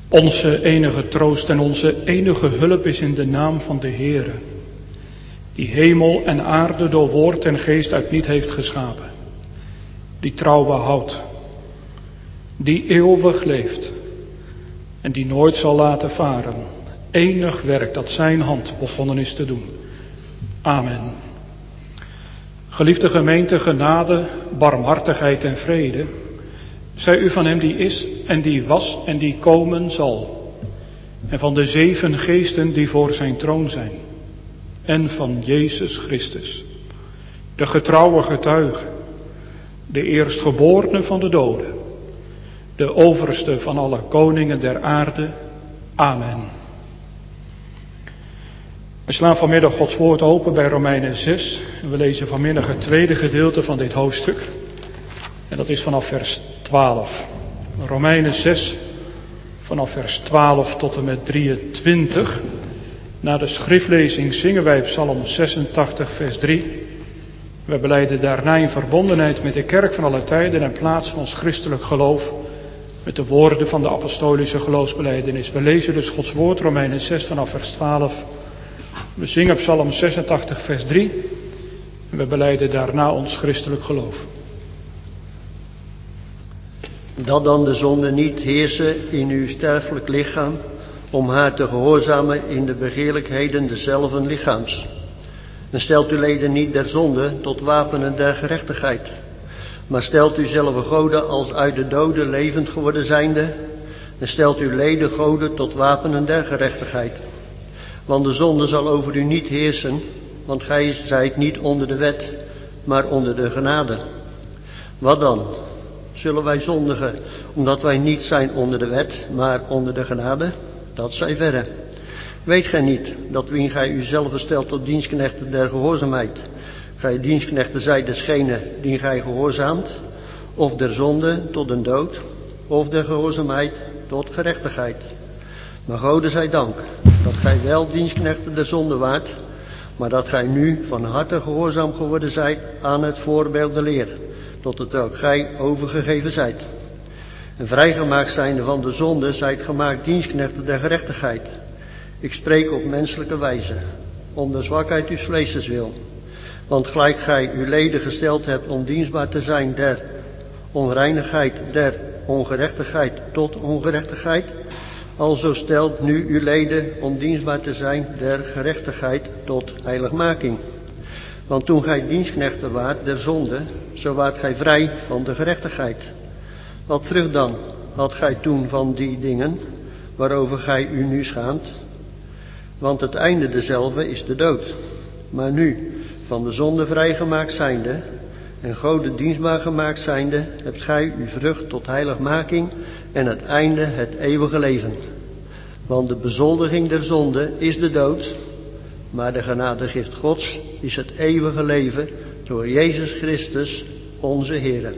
Onze enige troost en onze enige hulp is in de naam van de Heere, die hemel en aarde door woord en geest uit niet heeft geschapen, die trouw behoudt, die eeuwig leeft en die nooit zal laten varen enig werk dat zijn hand begonnen is te doen. Amen. Geliefde gemeente, genade, barmhartigheid en vrede zij u van hem die is en die was en die komen zal, en van de 7 geesten die voor zijn troon zijn, en van Jezus Christus, de getrouwe getuige, de eerstgeborene van de doden, de overste van alle koningen der aarde. Amen. We slaan vanmiddag Gods woord open bij Romeinen 6 en we lezen vanmiddag het tweede gedeelte van dit hoofdstuk. En dat is vanaf vers 12. Romeinen 6, vanaf vers 12 tot en met 23. Na de schriftlezing zingen wij Psalm 86, vers 3. We belijden daarna in verbondenheid met de kerk van alle tijden en plaats van ons christelijk geloof met de woorden van de apostolische geloofsbelijdenis. We lezen dus Gods woord, Romeinen 6, vanaf vers 12. We zingen Psalm 86, vers 3. En we belijden daarna ons christelijk geloof. Dat dan de zonde niet heersen in uw sterfelijk lichaam, om haar te gehoorzamen in de begeerlijkheden deszelfden lichaams. En stelt uw leden niet der zonde tot wapenen der gerechtigheid, maar stelt u zelf goden als uit de doden levend geworden zijnde, en stelt uw leden goden tot wapenen der gerechtigheid. Want de zonde zal over u niet heersen, want gij zijt niet onder de wet, maar onder de genade. Wat dan? Zullen wij zondigen, omdat wij niet zijn onder de wet, maar onder de genade? Dat zij verre. Weet gij niet, dat wien gij uzelf stelt tot dienstknechten der gehoorzaamheid, gij dienstknechten zijt desgene die gij gehoorzaamt, of der zonde tot een dood, of der gehoorzaamheid tot gerechtigheid. Maar Gode zij dank, dat gij wel dienstknechten der zonde waart, maar dat gij nu van harte gehoorzaam geworden zijt aan het voorbeeld der leer, tot het welk gij overgegeven zijt. En vrijgemaakt zijnde van de zonde zijt gemaakt dienstknechten der gerechtigheid. Ik spreek op menselijke wijze, om de zwakheid uws vleeses wil. Want gelijk gij uw leden gesteld hebt om dienstbaar te zijn der onreinigheid, der ongerechtigheid tot ongerechtigheid, alzo stelt nu uw leden om dienstbaar te zijn der gerechtigheid tot heiligmaking. Want toen gij dienstknechten waart der zonde, zo waart gij vrij van de gerechtigheid. Wat vrucht dan had gij toen van die dingen, waarover gij u nu schaamt? Want het einde dezelve is de dood. Maar nu, van de zonde vrijgemaakt zijnde, en Gode dienstbaar gemaakt zijnde, hebt gij uw vrucht tot heiligmaking en het einde het eeuwige leven. Want de bezoldiging der zonde is de dood, maar de genadegift Gods is het eeuwige leven door Jezus Christus, onze Heere.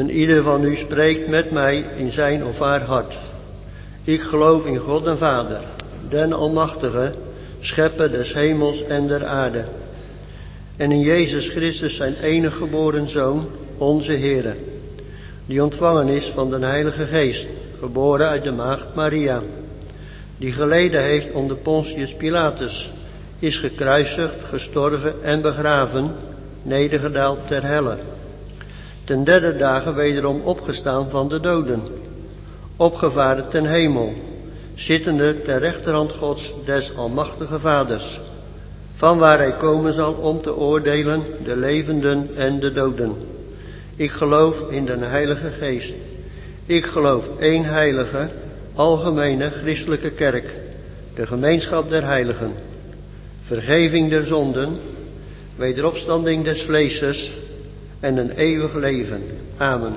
En ieder van u spreekt met mij in zijn of haar hart. Ik geloof in God en Vader, den Almachtige, schepper des hemels en der aarde. En in Jezus Christus zijn enige geboren Zoon, onze Heere, die ontvangen is van den Heilige Geest, geboren uit de maagd Maria, die geleden heeft onder Pontius Pilatus, is gekruisigd, gestorven en begraven, nedergedaald ter helle. Ten derde dagen wederom opgestaan van de doden, opgevaren ten hemel, zittende ter rechterhand Gods des Almachtige Vaders, van waar hij komen zal om te oordelen de levenden en de doden. Ik geloof in den Heilige Geest. Ik geloof één heilige, algemene christelijke kerk, de gemeenschap der heiligen, vergeving der zonden, wederopstanding des vleeses en een eeuwig leven. Amen.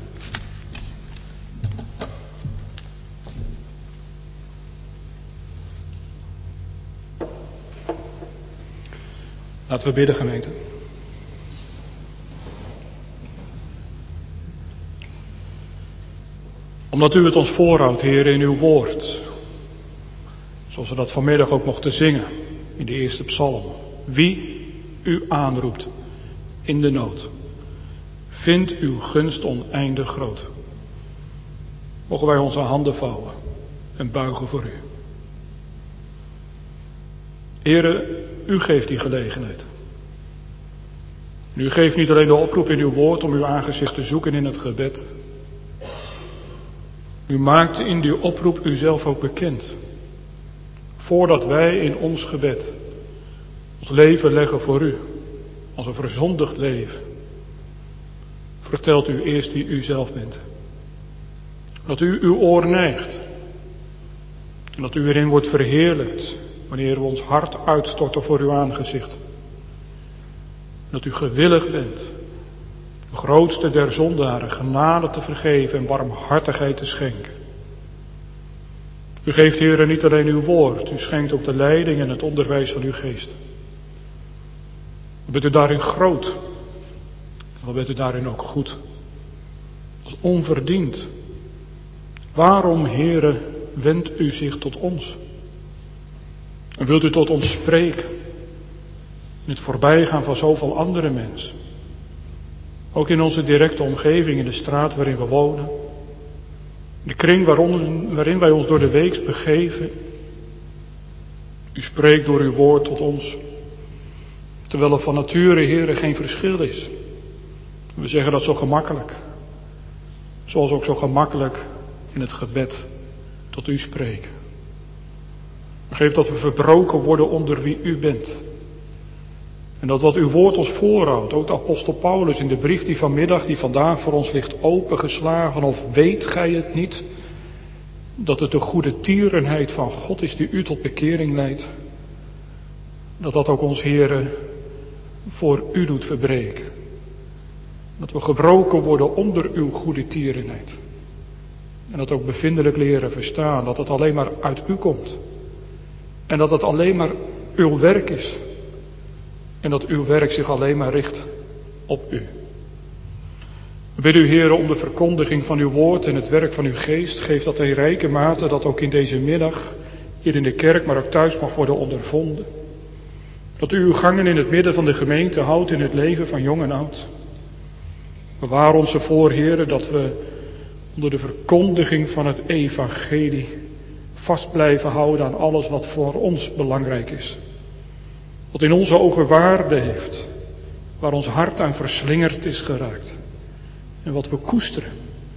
Laten we bidden, gemeente. Omdat u het ons voorhoudt, Heer, in uw woord. Zoals we dat vanmiddag ook mochten zingen in de eerste psalm. Wie u aanroept in de nood, vindt uw gunst oneindig groot. Mogen wij onze handen vouwen en buigen voor u. Heere, u geeft die gelegenheid. En u geeft niet alleen de oproep in uw woord om uw aangezicht te zoeken in het gebed. U maakt in die oproep uzelf ook bekend. Voordat wij in ons gebed ons leven leggen voor u, als een verzondigd leven, vertelt u eerst wie u zelf bent. Dat u uw oor neigt. En dat u erin wordt verheerlijkt wanneer we ons hart uitstorten voor uw aangezicht. Dat u gewillig bent de grootste der zondaren genade te vergeven en barmhartigheid te schenken. U geeft, Heere, niet alleen uw woord, u schenkt ook de leiding en het onderwijs van uw geest. Wat bent u daarin groot? En wat bent u daarin ook goed? Dat is onverdiend. Waarom, Heere, wendt u zich tot ons? En wilt u tot ons spreken? In het voorbijgaan van zoveel andere mensen. Ook in onze directe omgeving, in de straat waarin we wonen. In de kring waarin wij ons door de week begeven. U spreekt door uw woord tot ons. Terwijl er van nature, Heere, geen verschil is. We zeggen dat zo gemakkelijk. Zoals ook zo gemakkelijk in het gebed tot u spreken. Geef dat we verbroken worden onder wie u bent. En dat wat uw woord ons voorhoudt, ook de apostel Paulus in de brief die vandaag voor ons ligt opengeslagen, of weet gij het niet, dat het de goede tierenheid van God is die u tot bekering leidt. Dat dat ook ons, Heere, voor u doet verbreken. Dat we gebroken worden onder uw goede tierenheid. En dat ook bevindelijk leren verstaan, dat het alleen maar uit u komt. En dat het alleen maar uw werk is. En dat uw werk zich alleen maar richt op u. We bidden u, Heere, om de verkondiging van uw woord en het werk van uw geest. Geef dat in rijke mate dat ook in deze middag, hier in de kerk, maar ook thuis mag worden ondervonden. Dat u uw gangen in het midden van de gemeente houdt in het leven van jong en oud. Bewaar ons ervoor, Heere, dat we onder de verkondiging van het evangelie vast blijven houden aan alles wat voor ons belangrijk is. Wat in onze ogen waarde heeft, waar ons hart aan verslingerd is geraakt. En wat we koesteren.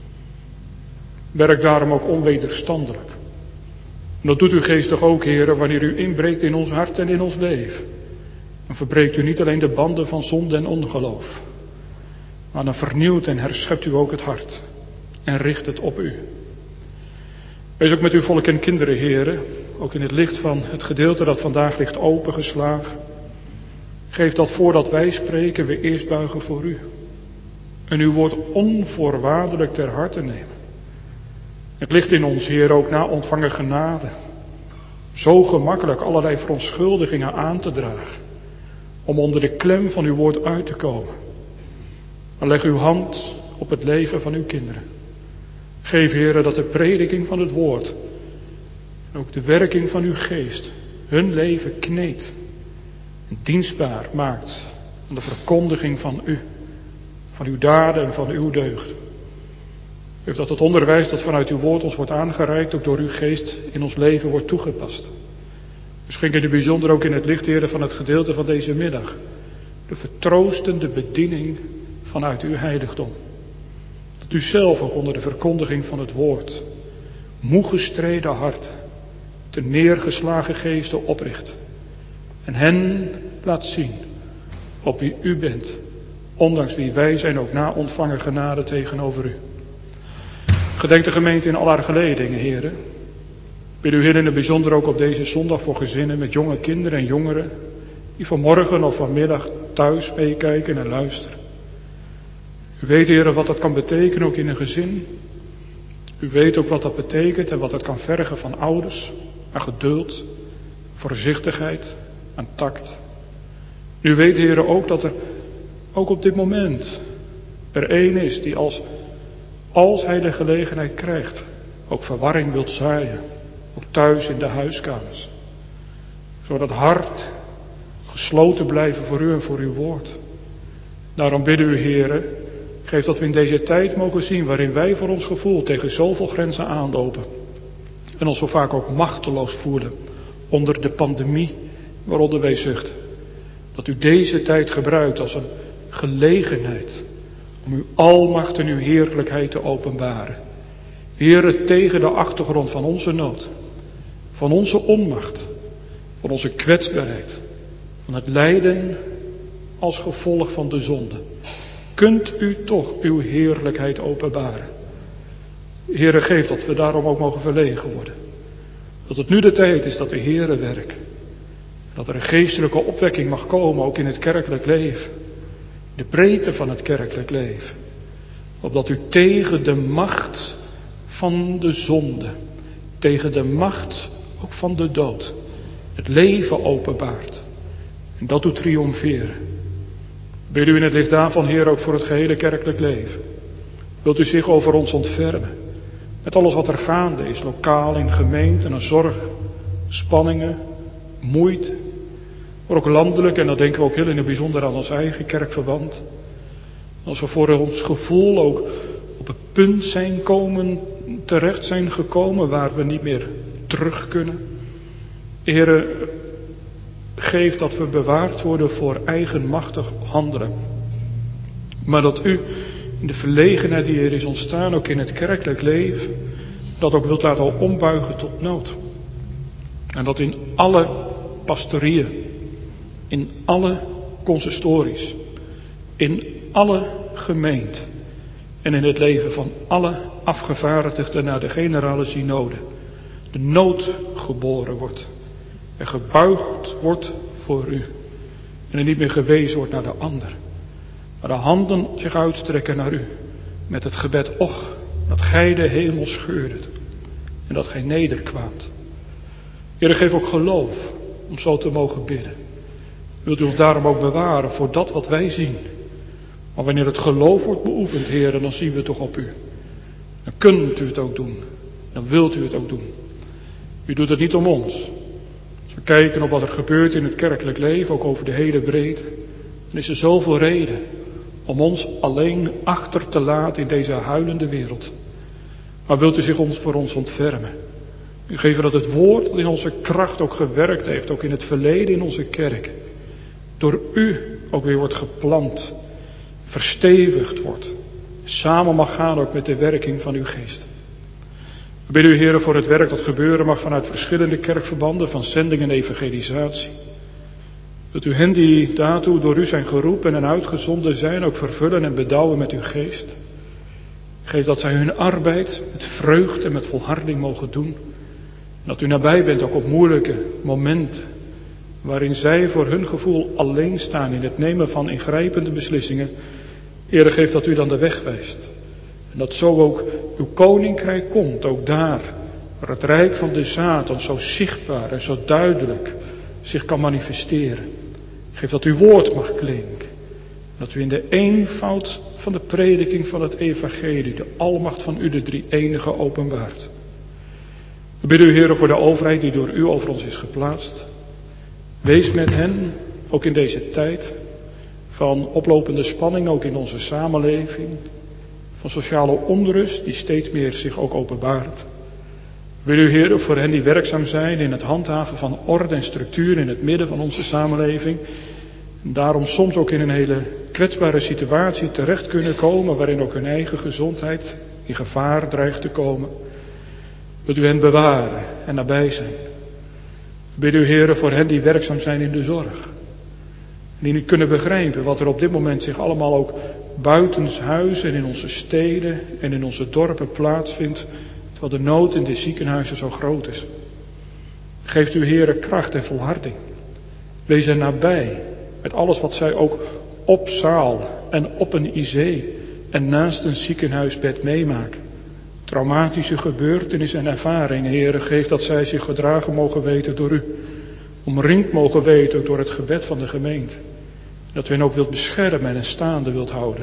Werk daarom ook onwederstandelijk. En dat doet uw geest toch ook, Heere, wanneer u inbreekt in ons hart en in ons leven. Dan verbreekt u niet alleen de banden van zonde en ongeloof. Maar dan vernieuwt en herschept u ook het hart. En richt het op u. Wees ook met uw volk en kinderen, Heere, ook in het licht van het gedeelte dat vandaag ligt opengeslagen. Geef dat voordat wij spreken, we eerst buigen voor u. En uw woord onvoorwaardelijk ter harte nemen. Het ligt in ons, Heer, ook na ontvangen genade. Zo gemakkelijk allerlei verontschuldigingen aan te dragen. Om onder de klem van uw woord uit te komen. Maar leg uw hand op het leven van uw kinderen. Geef, Heere, dat de prediking van het woord en ook de werking van uw geest hun leven kneedt en dienstbaar maakt aan de verkondiging van u, van uw daden en van uw deugd. Geef dat het onderwijs dat vanuit uw woord ons wordt aangereikt ook door uw geest in ons leven wordt toegepast. Misschien in het bijzonder ook in het licht, Heere, van het gedeelte van deze middag. De vertroostende bediening vanuit uw heiligdom. Dat u zelf ook onder de verkondiging van het woord moe gestreden hart, te neergeslagen geesten opricht. En hen laat zien op wie u bent, ondanks wie wij zijn ook na ontvangen genade tegenover u. Gedenk de gemeente in al haar geledingen, Heere. Bid u, Heer, in het bijzonder ook op deze zondag voor gezinnen met jonge kinderen en jongeren die vanmorgen of vanmiddag thuis meekijken en luisteren. U weet, Heer, wat dat kan betekenen ook in een gezin. U weet ook wat dat betekent en wat het kan vergen van ouders, aan geduld, voorzichtigheid, aan tact. U weet, Heer, ook dat er ook op dit moment er één is die als hij de gelegenheid krijgt, ook verwarring wilt zaaien. Ook thuis in de huiskamers. Zodat hart gesloten blijven voor u en voor uw woord. Daarom bidden u, Heere, geef dat we in deze tijd mogen zien waarin wij voor ons gevoel tegen zoveel grenzen aanlopen. En ons zo vaak ook machteloos voelen onder de pandemie waaronder wij zuchten. Dat u deze tijd gebruikt als een gelegenheid om uw almacht en uw heerlijkheid te openbaren. Heere, tegen de achtergrond van onze nood, van onze onmacht, van onze kwetsbaarheid, van het lijden als gevolg van de zonde, kunt u toch uw heerlijkheid openbaren. Heere, geef dat we daarom ook mogen verlegen worden. Dat het nu de tijd is dat de Heere werkt. Dat er een geestelijke opwekking mag komen, ook in het kerkelijk leven. De breedte van het kerkelijk leven. Opdat u tegen de macht van de zonde, tegen de macht ook van de dood, het leven openbaart. En dat doet triomferen. Bid u in het licht daarvan, Heer, ook voor het gehele kerkelijk leven. Wilt u zich over ons ontfermen, met alles wat er gaande is, lokaal in gemeenten, aan zorg, spanningen, moeite. Maar ook landelijk, en dat denken we ook heel in het bijzonder aan ons eigen kerkverband. Als we voor ons gevoel ook op het punt terecht zijn gekomen waar we niet meer terug kunnen. Heere, geef dat we bewaard worden voor eigenmachtig handelen. Maar dat u in de verlegenheid die er is ontstaan, ook in het kerkelijk leven, dat ook wilt laten ombuigen tot nood. En dat in alle pastorieën, in alle consistories, in alle gemeenten en in het leven van alle afgevaardigden naar de generale synode de nood geboren wordt en gebuigd wordt voor u en er niet meer gewezen wordt naar de ander, maar de handen zich uitstrekken naar u met het gebed: och, dat gij de hemel scheurdet en dat gij nederkwaamt. Heer, geef ook geloof om zo te mogen bidden. Wilt u ons daarom ook bewaren voor dat wat wij zien. Maar wanneer het geloof wordt beoefend, Heer, dan zien we toch op u. Dan kunt u het ook doen. Dan wilt u het ook doen. U doet het niet om ons. Als we kijken op wat er gebeurt in het kerkelijk leven, ook over de hele breedte, dan is er zoveel reden om ons alleen achter te laten in deze huilende wereld. Maar wilt u zich voor ons ontfermen? U geeft dat het woord dat in onze kracht ook gewerkt heeft, ook in het verleden in onze kerk, door u ook weer wordt geplant, verstevigd wordt, samen mag gaan ook met de werking van uw geest. We bidden u, Heere, voor het werk dat gebeuren mag vanuit verschillende kerkverbanden van zending en evangelisatie. Wilt u hen die daartoe door u zijn geroepen en uitgezonden zijn ook vervullen en bedouwen met uw geest. Geef dat zij hun arbeid met vreugde en met volharding mogen doen. En dat u nabij bent ook op moeilijke momenten, waarin zij voor hun gevoel alleen staan in het nemen van ingrijpende beslissingen. Heere, geef dat u dan de weg wijst. En dat zo ook uw koninkrijk komt, ook daar, waar het rijk van de Satan zo zichtbaar en zo duidelijk zich kan manifesteren. Geef dat uw woord mag klinken. Dat u in de eenvoud van de prediking van het evangelie de almacht van u de drie-enige openbaart. We bidden u, Heere, voor de overheid die door u over ons is geplaatst. Wees met hen, ook in deze tijd, van oplopende spanning, ook in onze samenleving, van sociale onrust die steeds meer zich ook openbaart. We bidden u, Heere, voor hen die werkzaam zijn in het handhaven van orde en structuur in het midden van onze samenleving. En daarom soms ook in een hele kwetsbare situatie terecht kunnen komen, waarin ook hun eigen gezondheid in gevaar dreigt te komen. Wilt u hen bewaren en nabij zijn. We bidden u, Heere, voor hen die werkzaam zijn in de zorg. Die niet kunnen begrijpen wat er op dit moment zich allemaal ook buitenshuis en in onze steden en in onze dorpen plaatsvindt, terwijl de nood in de ziekenhuizen zo groot is. Geeft u, Heere, kracht en volharding. Wees er nabij met alles wat zij ook op zaal en op een IC en naast een ziekenhuisbed meemaken. Traumatische gebeurtenissen en ervaringen, Heere, geef dat zij zich gedragen mogen weten door u. Omringd mogen weten ook door het gebed van de gemeente. Dat u hen ook wilt beschermen en staande wilt houden.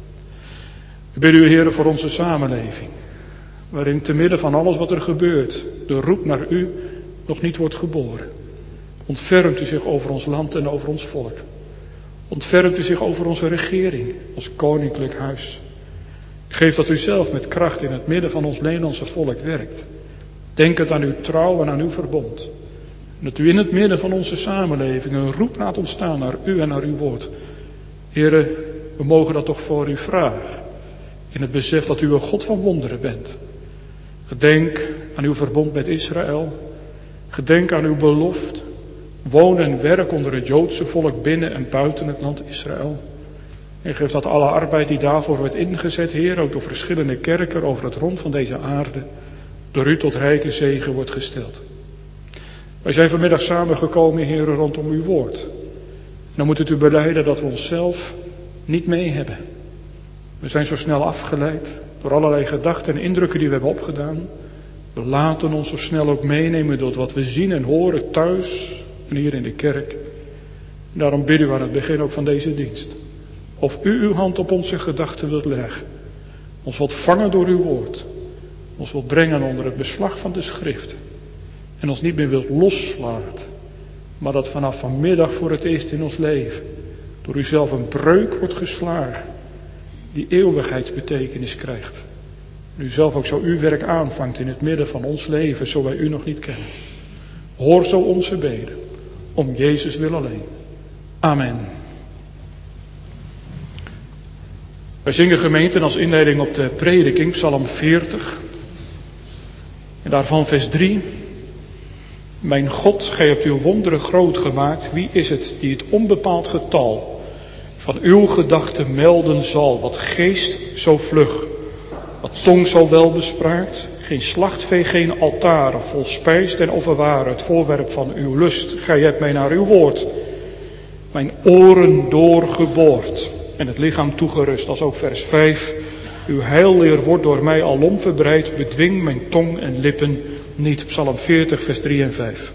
We bidden u, Heere, voor onze samenleving. Waarin te midden van alles wat er gebeurt, de roep naar u nog niet wordt geboren. Ontfermt u zich over ons land en over ons volk. Ontfermt u zich over onze regering, ons koninklijk huis. Geef dat u zelf met kracht in het midden van ons Nederlandse volk werkt. Denkend aan uw trouw en aan uw verbond. En dat u in het midden van onze samenleving een roep laat ontstaan naar u en naar uw woord. Heere, we mogen dat toch voor u vragen. In het besef dat u een God van wonderen bent. Gedenk aan uw verbond met Israël. Gedenk aan uw belofte. Woon en werk onder het Joodse volk binnen en buiten het land Israël. En geef dat alle arbeid die daarvoor wordt ingezet, Heer, ook door verschillende kerken over het rond van deze aarde, door u tot rijke zegen wordt gesteld. Wij zijn vanmiddag samengekomen, Heer, rondom uw woord. En dan moet het u belijden dat we onszelf niet mee hebben. We zijn zo snel afgeleid door allerlei gedachten en indrukken die we hebben opgedaan. We laten ons zo snel ook meenemen door wat we zien en horen thuis en hier in de kerk. En daarom bidden we aan het begin ook van deze dienst. Of u uw hand op onze gedachten wilt leggen. Ons wilt vangen door uw woord. Ons wilt brengen onder het beslag van de schrift. En ons niet meer wilt loslaten. Maar dat vanaf vanmiddag voor het eerst in ons leven door u zelf een breuk wordt geslagen. Die eeuwigheidsbetekenis krijgt. En u zelf ook zo uw werk aanvangt in het midden van ons leven, zo wij u nog niet kennen. Hoor zo onze beden. Om Jezus wil alleen. Amen. Wij zingen, gemeenten, als inleiding op de prediking Psalm 40. En daarvan vers 3. Mijn God, gij hebt uw wonderen groot gemaakt. Wie is het die het onbepaald getal van uw gedachten melden zal? Wat geest zo vlug, wat tong zo wel bespraakt. Geen slachtvee, geen altaren, vol spijs ten offerware, het voorwerp van uw lust. Gij hebt mij naar uw woord, mijn oren doorgeboord en het lichaam toegerust. Als ook vers 5. Uw heilleer wordt door mij alom verbreid, bedwing mijn tong en lippen niet. Psalm 40, vers 3 en 5.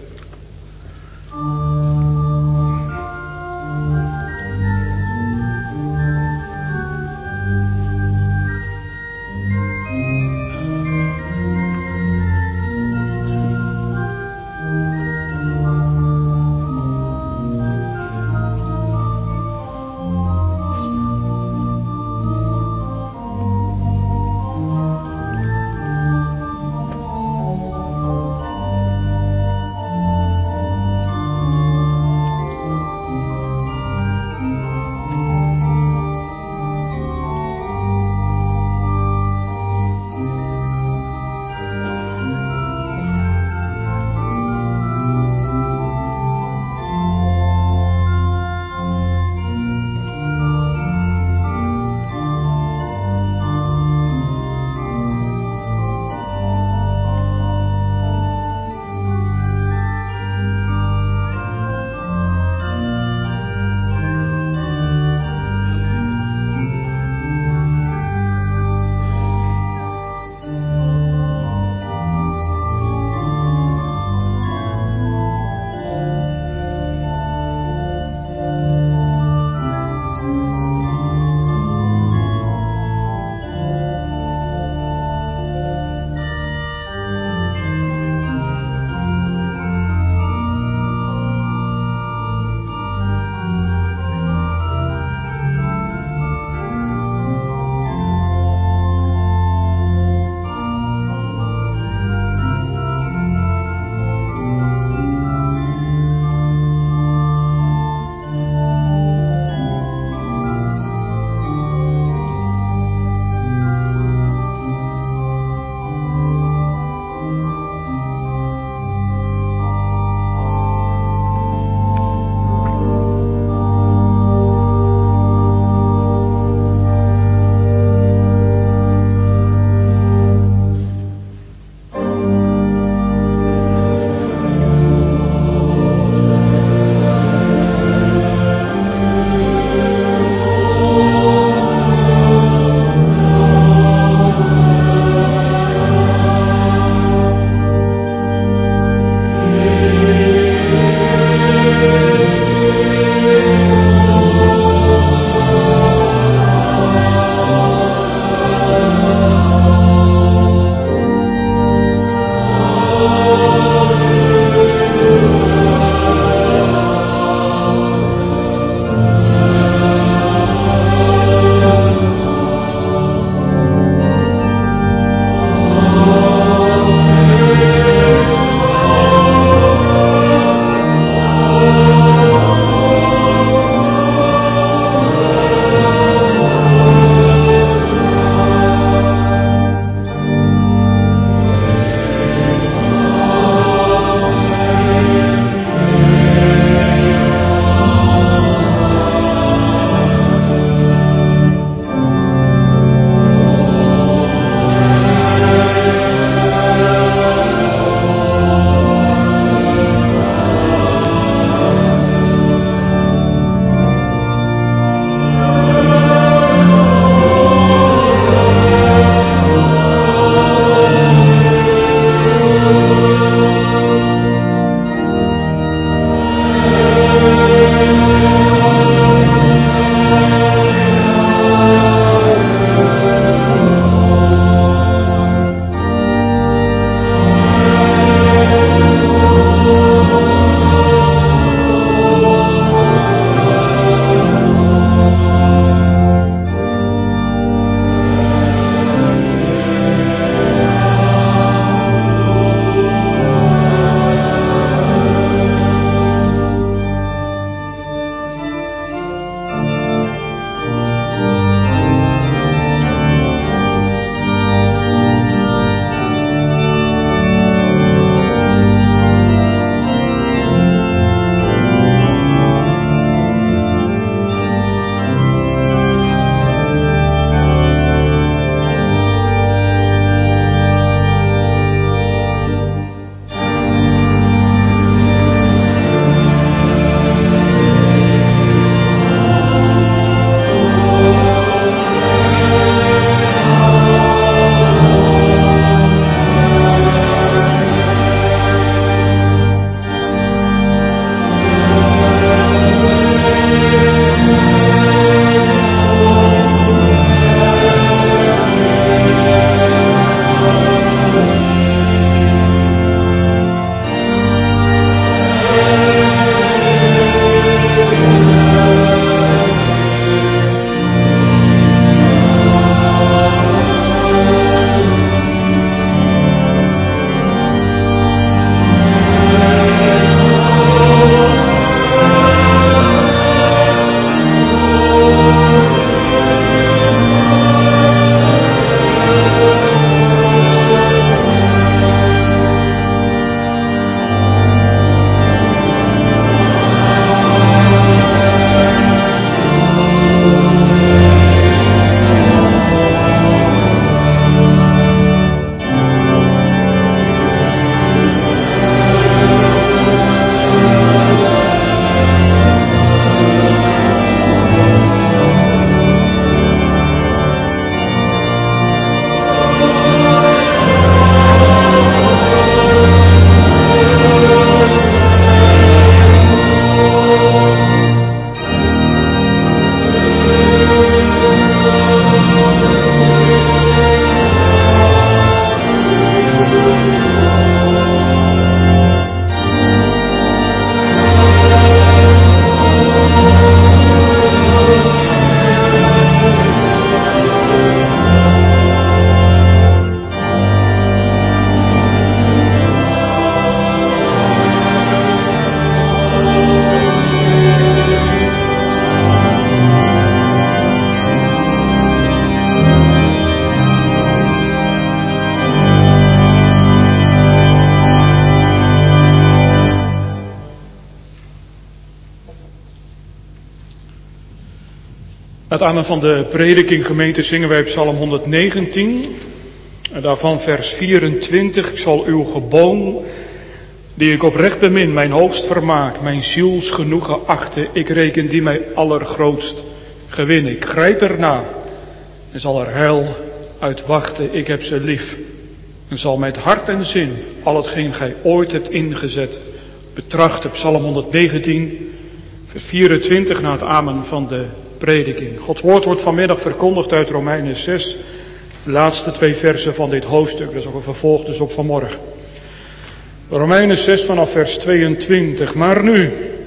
Het amen van de prediking gemeente zingen wij Psalm 119. En daarvan vers 24. Ik zal uw geboom, die ik oprecht bemin, mijn hoogst vermaak, mijn ziels genoegen achten. Ik reken die mij allergrootst gewin. Ik grijp erna en zal er heil uit wachten. Ik heb ze lief en zal met hart en zin al hetgeen gij ooit hebt ingezet betrachten. Psalm 119, vers 24 na het amen van de prediking. Gods woord wordt vanmiddag verkondigd uit Romeinen 6, de laatste 2 versen van dit hoofdstuk. Dat is ook een vervolg dus op vanmorgen. Romeinen 6 vanaf vers 22. Maar nu,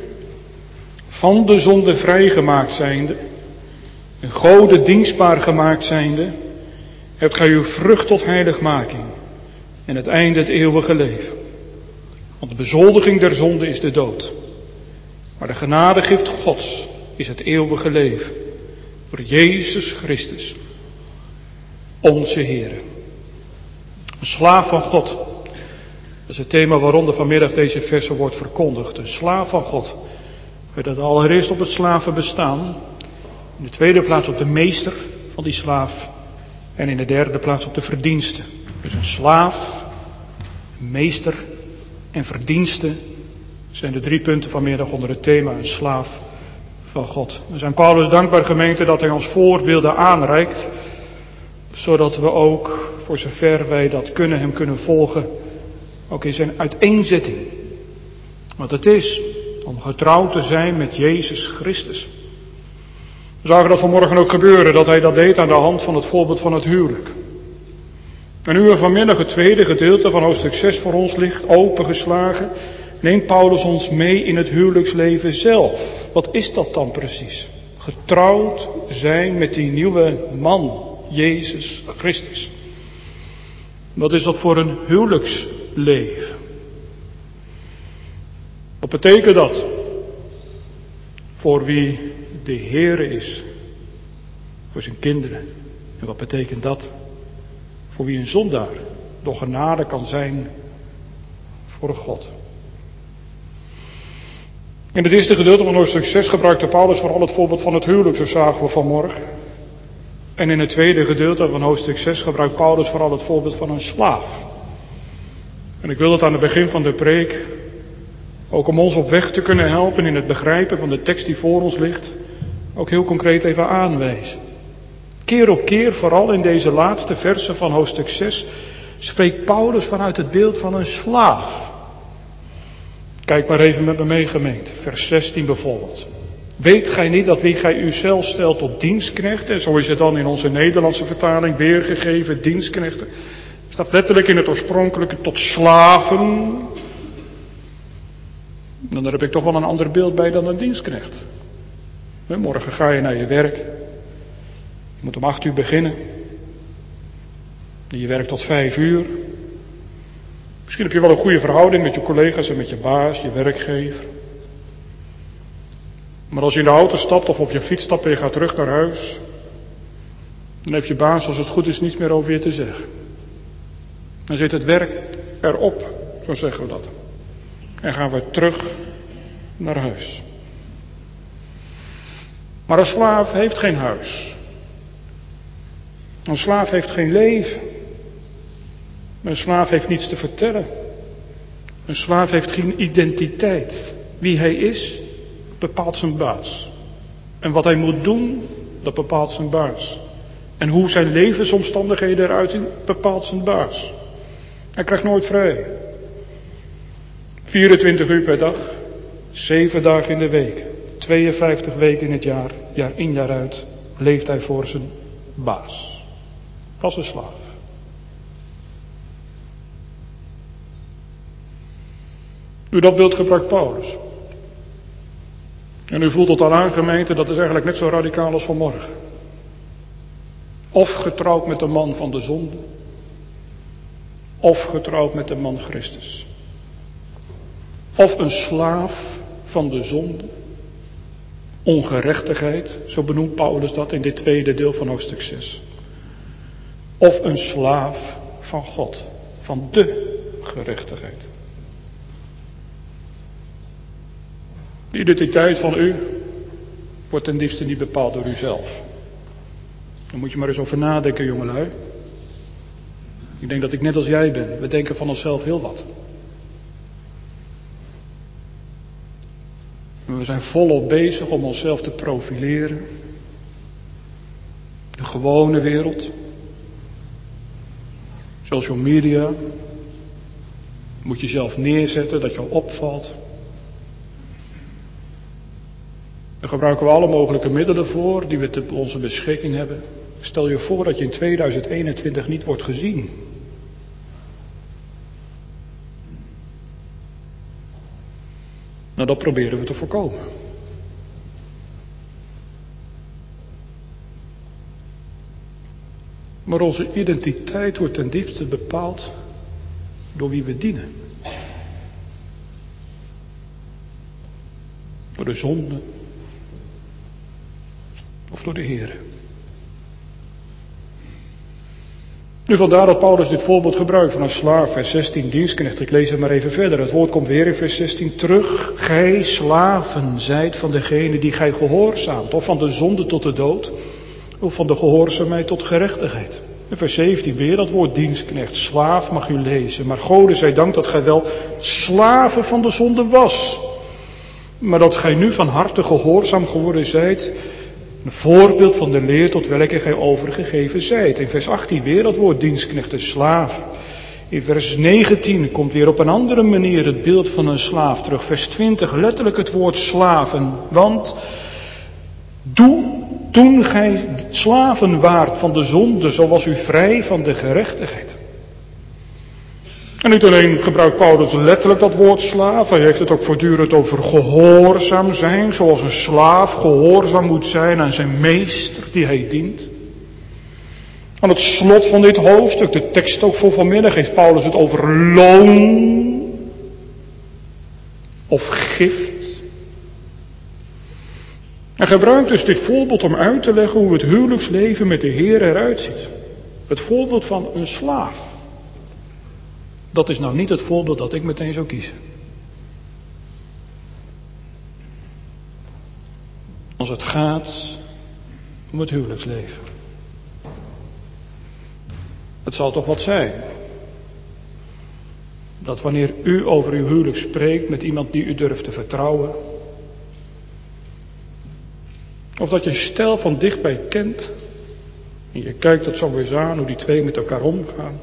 van de zonde vrijgemaakt zijnde, en Gode dienstbaar gemaakt zijnde, hebt gij uw vrucht tot heiligmaking en het einde het eeuwige leven. Want de bezoldiging der zonde is de dood. Maar de genadegift Gods is het eeuwige leven. Door Jezus Christus, onze Heer. Een slaaf van God. Dat is het thema waaronder vanmiddag deze verse wordt verkondigd. Een slaaf van God. We dat allereerst op het slavenbestaan. In de tweede plaats op de meester van die slaaf. En in de derde plaats op de verdienste. Dus een slaaf, een meester en verdienste zijn de 3 punten vanmiddag onder het thema een slaaf van God. We zijn Paulus dankbaar, gemeente, dat hij ons voorbeelden aanreikt, zodat we ook, voor zover wij dat kunnen, hem kunnen volgen, ook in zijn uiteenzetting. Want het is om getrouwd te zijn met Jezus Christus. We zagen dat vanmorgen ook gebeuren, dat hij dat deed aan de hand van het voorbeeld van het huwelijk. En nu er vanmiddag het tweede gedeelte van hoofdstuk 6 voor ons ligt, opengeslagen, neemt Paulus ons mee in het huwelijksleven zelf. Wat is dat dan precies? Getrouwd zijn met die nieuwe man, Jezus Christus. Wat is dat voor een huwelijksleven? Wat betekent dat? Voor wie de Heere is. Voor zijn kinderen. En wat betekent dat? Voor wie een zondaar door genade kan zijn voor God. In het eerste gedeelte van hoofdstuk 6 gebruikte Paulus vooral het voorbeeld van het huwelijk, zo zagen we vanmorgen. En in het tweede gedeelte van hoofdstuk 6 gebruikt Paulus vooral het voorbeeld van een slaaf. En ik wil dat aan het begin van de preek, ook om ons op weg te kunnen helpen in het begrijpen van de tekst die voor ons ligt, ook heel concreet even aanwijzen. Keer op keer, vooral in deze laatste versen van hoofdstuk 6, spreekt Paulus vanuit het beeld van een slaaf. Kijk maar even met me mee, gemeente. Vers 16 bijvoorbeeld. Weet gij niet dat wie gij uzelf stelt tot dienstknechten, en zo is het dan in onze Nederlandse vertaling weergegeven, dienstknechten, staat letterlijk in het oorspronkelijke tot slaven. Dan heb ik toch wel een ander beeld bij dan een dienstknecht. Morgen ga je naar je werk. Je moet om 8 uur beginnen. En je werkt tot 5 uur. Misschien heb je wel een goede verhouding met je collega's en met je baas, je werkgever. Maar als je in de auto stapt of op je fiets stapt en je gaat terug naar huis, dan heeft je baas, als het goed is, niets meer over je te zeggen. Dan zit het werk erop, zo zeggen we dat. En gaan we terug naar huis. Maar een slaaf heeft geen huis. Een slaaf heeft geen leven. Een slaaf heeft niets te vertellen. Een slaaf heeft geen identiteit. Wie hij is, bepaalt zijn baas. En wat hij moet doen, dat bepaalt zijn baas. En hoe zijn levensomstandigheden eruit zien, bepaalt zijn baas. Hij krijgt nooit vrij. 24 uur per dag, 7 dagen in de week, 52 weken in het jaar, jaar in jaar uit, leeft hij voor zijn baas. Als een slaaf. U dat beeld gebruikt Paulus. En u voelt het al aan, gemeente, dat is eigenlijk net zo radicaal als vanmorgen. Of getrouwd met de man van de zonde, of getrouwd met de man Christus. Of een slaaf van de zonde, ongerechtigheid, zo benoemt Paulus dat in dit tweede deel van hoofdstuk 6. Of een slaaf van God, van de gerechtigheid. De identiteit van u wordt ten diepste niet bepaald door uzelf. Dan moet je maar eens over nadenken, jongelui. Ik denk dat ik net als jij ben. We denken van onszelf heel wat. En we zijn volop bezig om onszelf te profileren. De gewone wereld. Social media. Moet je zelf neerzetten dat je opvalt. Daar gebruiken we alle mogelijke middelen voor die we te onze beschikking hebben. Stel je voor dat je in 2021 niet wordt gezien. Nou, dat proberen we te voorkomen. Maar onze identiteit wordt ten diepste bepaald door wie we dienen. Door de zonde of door de Heer. Nu vandaar dat Paulus dit voorbeeld gebruikt van een slaaf, vers 16, dienstknecht. Ik lees het maar even verder. Het woord komt weer in vers 16 terug. Gij slaven zijt van degene die gij gehoorzaamt, of van de zonde tot de dood, of van de gehoorzaamheid tot gerechtigheid. In vers 17 weer dat woord dienstknecht, slaaf mag u lezen. Maar Gode zij dank dat gij wel slaven van de zonde was, maar dat gij nu van harte gehoorzaam geworden zijt. Een voorbeeld van de leer tot welke gij overgegeven zijt. In vers 18 weer dat woord dienstknecht, de slaaf. In vers 19 komt weer op een andere manier het beeld van een slaaf terug. Vers 20 letterlijk het woord slaven. Want toen gij slaven waart van de zonde, zo was u vrij van de gerechtigheid. En niet alleen gebruikt Paulus letterlijk dat woord slaaf, hij heeft het ook voortdurend over gehoorzaam zijn, zoals een slaaf gehoorzaam moet zijn aan zijn meester die hij dient. Aan het slot van dit hoofdstuk, de tekst ook voor vanmiddag, heeft Paulus het over loon of gift. Hij gebruikt dus dit voorbeeld om uit te leggen hoe het huwelijksleven met de Heer eruit ziet. Het voorbeeld van een slaaf. Dat is nou niet het voorbeeld dat ik meteen zou kiezen. Als het gaat om het huwelijksleven. Het zal toch wat zijn. Dat wanneer u over uw huwelijk spreekt met iemand die u durft te vertrouwen. Of dat je een stel van dichtbij kent. En je kijkt dat zo eens aan hoe die twee met elkaar omgaan.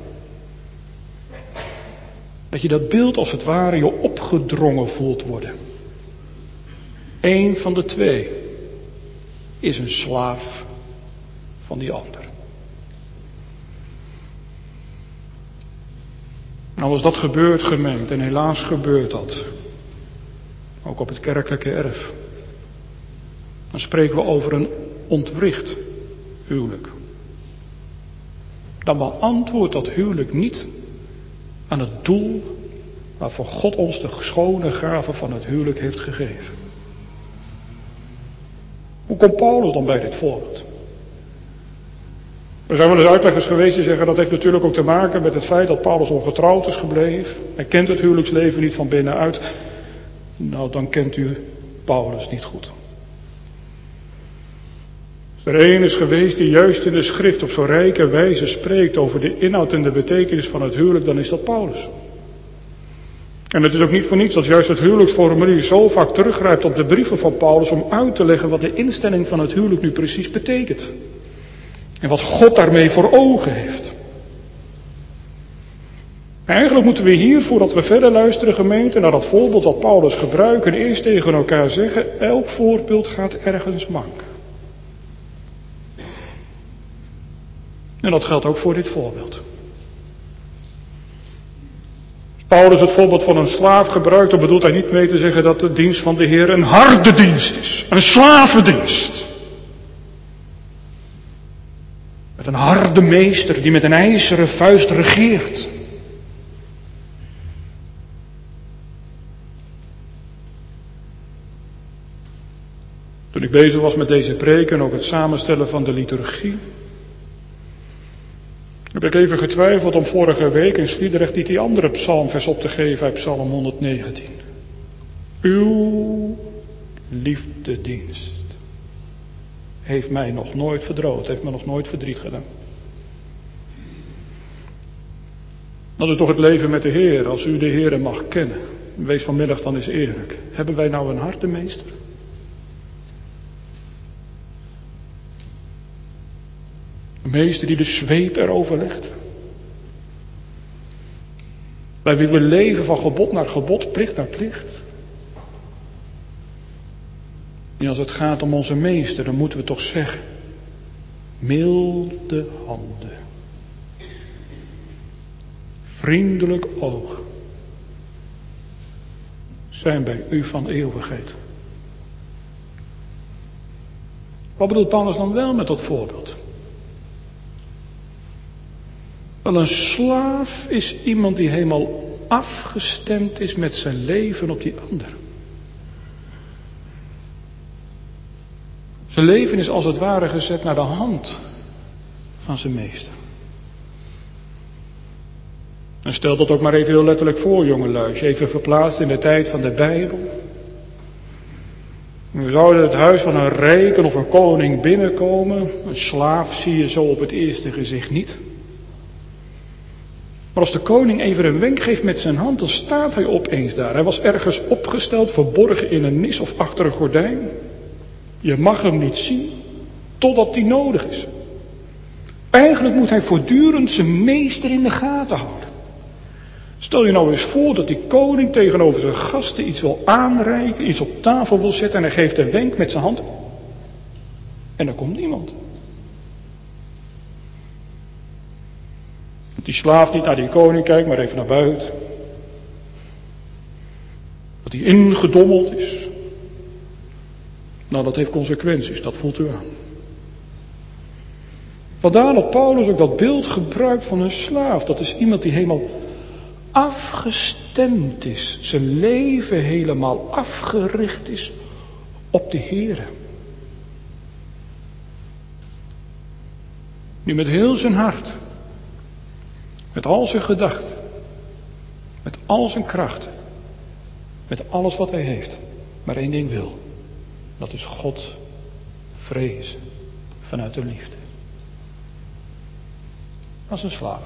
Dat je dat beeld als het ware je opgedrongen voelt worden. Eén van de twee is een slaaf van die ander. Nou, als dat gebeurt, gemeente, en helaas gebeurt dat, ook op het kerkelijke erf, dan spreken we over een ontwricht huwelijk. Dan beantwoordt dat huwelijk niet aan het doel waarvoor God ons de schone gave van het huwelijk heeft gegeven. Hoe komt Paulus dan bij dit voorbeeld? Er zijn wel eens uitleggers geweest die zeggen dat heeft natuurlijk ook te maken met het feit dat Paulus ongetrouwd is gebleven. Hij kent het huwelijksleven niet van binnenuit. Nou, dan kent u Paulus niet goed. Als er één is geweest die juist in de schrift op zo'n rijke wijze spreekt over de inhoud en de betekenis van het huwelijk, dan is dat Paulus. En het is ook niet voor niets dat juist het huwelijksformulier zo vaak teruggrijpt op de brieven van Paulus om uit te leggen wat de instelling van het huwelijk nu precies betekent. En wat God daarmee voor ogen heeft. En eigenlijk moeten we hier, voordat we verder luisteren, gemeente, naar dat voorbeeld dat Paulus gebruikt, en eerst tegen elkaar zeggen, elk voorbeeld gaat ergens mank. En dat geldt ook voor dit voorbeeld. Als Paulus het voorbeeld van een slaaf gebruikt, dan bedoelt hij niet mee te zeggen dat de dienst van de Heer een harde dienst is. Een slavendienst. Met een harde meester die met een ijzeren vuist regeert. Toen ik bezig was met deze preek en ook het samenstellen van de liturgie, heb ik even getwijfeld om vorige week in Sliedrecht niet die andere psalmvers op te geven uit Psalm 119. Uw liefdedienst. heeft mij nog nooit verdrood, heeft me nog nooit verdriet gedaan. Dat is toch het leven met de Heer, als u de Heer mag kennen. Wees vanmiddag dan eens eerlijk. Hebben wij nou een hartenmeester? Een meester die de zweep erover legt? Wij willen leven van gebod naar gebod, plicht naar plicht. En als het gaat om onze meester, dan moeten we toch zeggen, milde handen, vriendelijk oog, zijn bij u van eeuwigheid. Wat bedoelt Paulus dan wel met dat voorbeeld? Wel, een slaaf is iemand die helemaal afgestemd is met zijn leven op die ander. Zijn leven is als het ware gezet naar de hand van zijn meester. En stel dat ook maar even heel letterlijk voor, jongelui. Als je even verplaatst in de tijd van de Bijbel. We zouden het huis van een reken of een koning binnenkomen. Een slaaf zie je zo op het eerste gezicht niet. Maar als de koning even een wenk geeft met zijn hand, dan staat hij opeens daar. Hij was ergens opgesteld, verborgen in een nis of achter een gordijn. Je mag hem niet zien, totdat hij nodig is. Eigenlijk moet hij voortdurend zijn meester in de gaten houden. Stel je nou eens voor dat die koning tegenover zijn gasten iets wil aanreiken, iets op tafel wil zetten en hij geeft een wenk met zijn hand. En er komt niemand. Dat die slaaf niet naar die koning kijkt, maar even naar buiten. Dat hij ingedommeld is. Nou, dat heeft consequenties, dat voelt u aan. Vandaar dat Paulus ook dat beeld gebruikt van een slaaf. Dat is iemand die helemaal afgestemd is. Zijn leven helemaal afgericht is op de Heere. Die met heel zijn hart, met al zijn gedachten, met al zijn krachten, met alles wat hij heeft, maar één ding wil. Dat is God vrezen vanuit de liefde. Als een slaaf.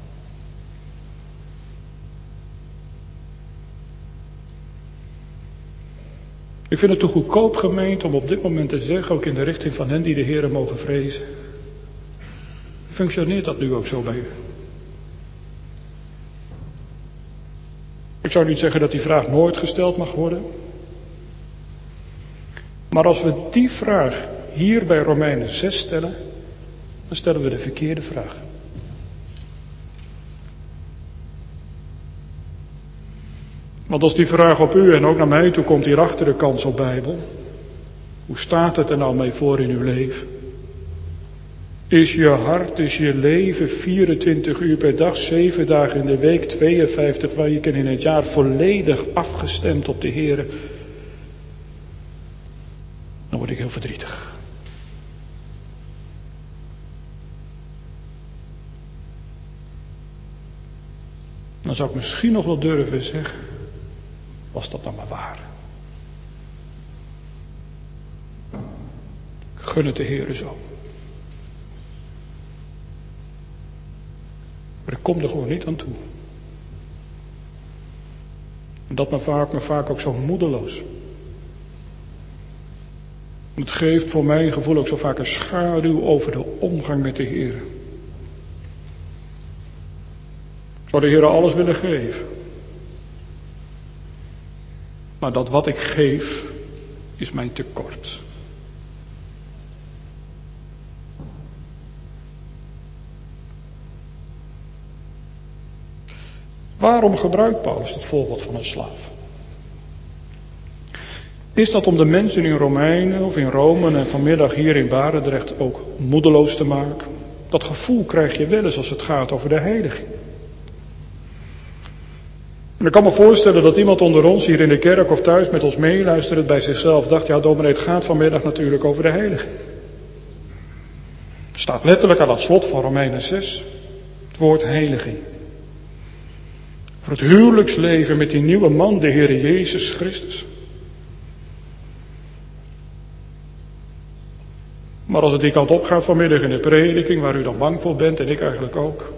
Ik vind het te goedkoop, gemeente, om op dit moment te zeggen, ook in de richting van hen die de Heere mogen vrezen. Functioneert dat nu ook zo bij u? Ik zou niet zeggen dat die vraag nooit gesteld mag worden. Maar als we die vraag hier bij Romeinen 6 stellen, dan stellen we de verkeerde vraag. Want als die vraag op u en ook naar mij toe komt, hier achter de kansel Bijbel. Hoe staat het er nou mee voor in uw leven? Is je hart, is je leven 24 uur per dag, 7 dagen in de week, 52 weken in het jaar volledig afgestemd op de Heere? Dan word ik heel verdrietig. Dan zou ik misschien nog wel durven zeggen, was dat dan maar waar? Ik gun het de Heere zo. Maar ik kom er gewoon niet aan toe. En dat maakt me vaak ook zo moedeloos. En het geeft voor mijn gevoel ook zo vaak een schaduw over de omgang met de Heere. Ik zou de Heere alles willen geven. Maar dat wat ik geef, is mijn tekort. Waarom gebruikt Paulus het voorbeeld van een slaaf? Is dat om de mensen in Romeinen of in Rome en vanmiddag hier in Barendrecht ook moedeloos te maken? Dat gevoel krijg je wel eens als het gaat over de heiliging. En ik kan me voorstellen dat iemand onder ons hier in de kerk of thuis met ons meeluisterend bij zichzelf dacht, ja dominee, het gaat vanmiddag natuurlijk over de heiliging. Het staat letterlijk aan het slot van Romeinen 6, het woord heiliging. Voor het huwelijksleven met die nieuwe man, de Heere Jezus Christus. Maar als het die kant op gaat vanmiddag in de prediking, waar u dan bang voor bent en ik eigenlijk ook,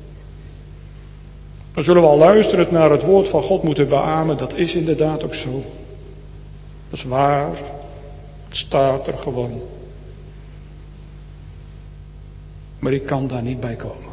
dan zullen we al luisterend naar het woord van God moeten beamen, dat is inderdaad ook zo. Dat is waar, het staat er gewoon. Maar ik kan daar niet bij komen.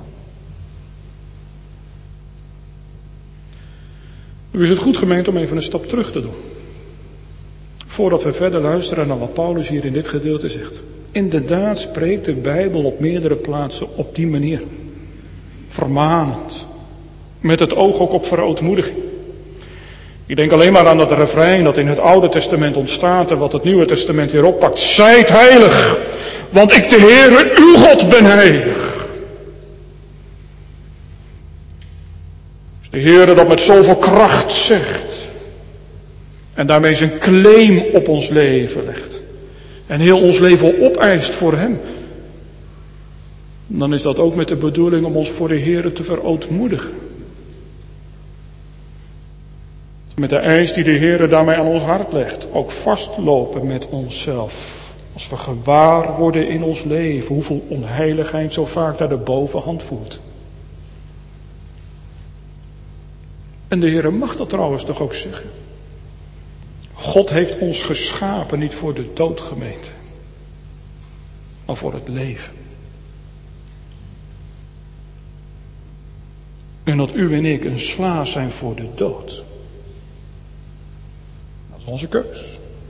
Nu is het goed, gemeente, om even een stap terug te doen. Voordat we verder luisteren naar wat Paulus hier in dit gedeelte zegt. Inderdaad spreekt de Bijbel op meerdere plaatsen op die manier. Vermanend. Met het oog ook op verootmoediging. Ik denk alleen maar aan dat refrein dat in het Oude Testament ontstaat en wat het Nieuwe Testament weer oppakt. Zijt heilig, want ik de Heere uw God ben heilig. De Heere dat met zoveel kracht zegt. En daarmee zijn claim op ons leven legt. En heel ons leven opeist voor hem. Dan is dat ook met de bedoeling om ons voor de Heere te verootmoedigen. Met de eis die de Heere daarmee aan ons hart legt. Ook vastlopen met onszelf. Als we gewaar worden in ons leven hoeveel onheiligheid zo vaak daar de bovenhand voert. En de Heere mag dat trouwens toch ook zeggen. God heeft ons geschapen niet voor de dood, gemeente, maar voor het leven. En dat u en ik een slaaf zijn voor de dood. Dat is onze keus.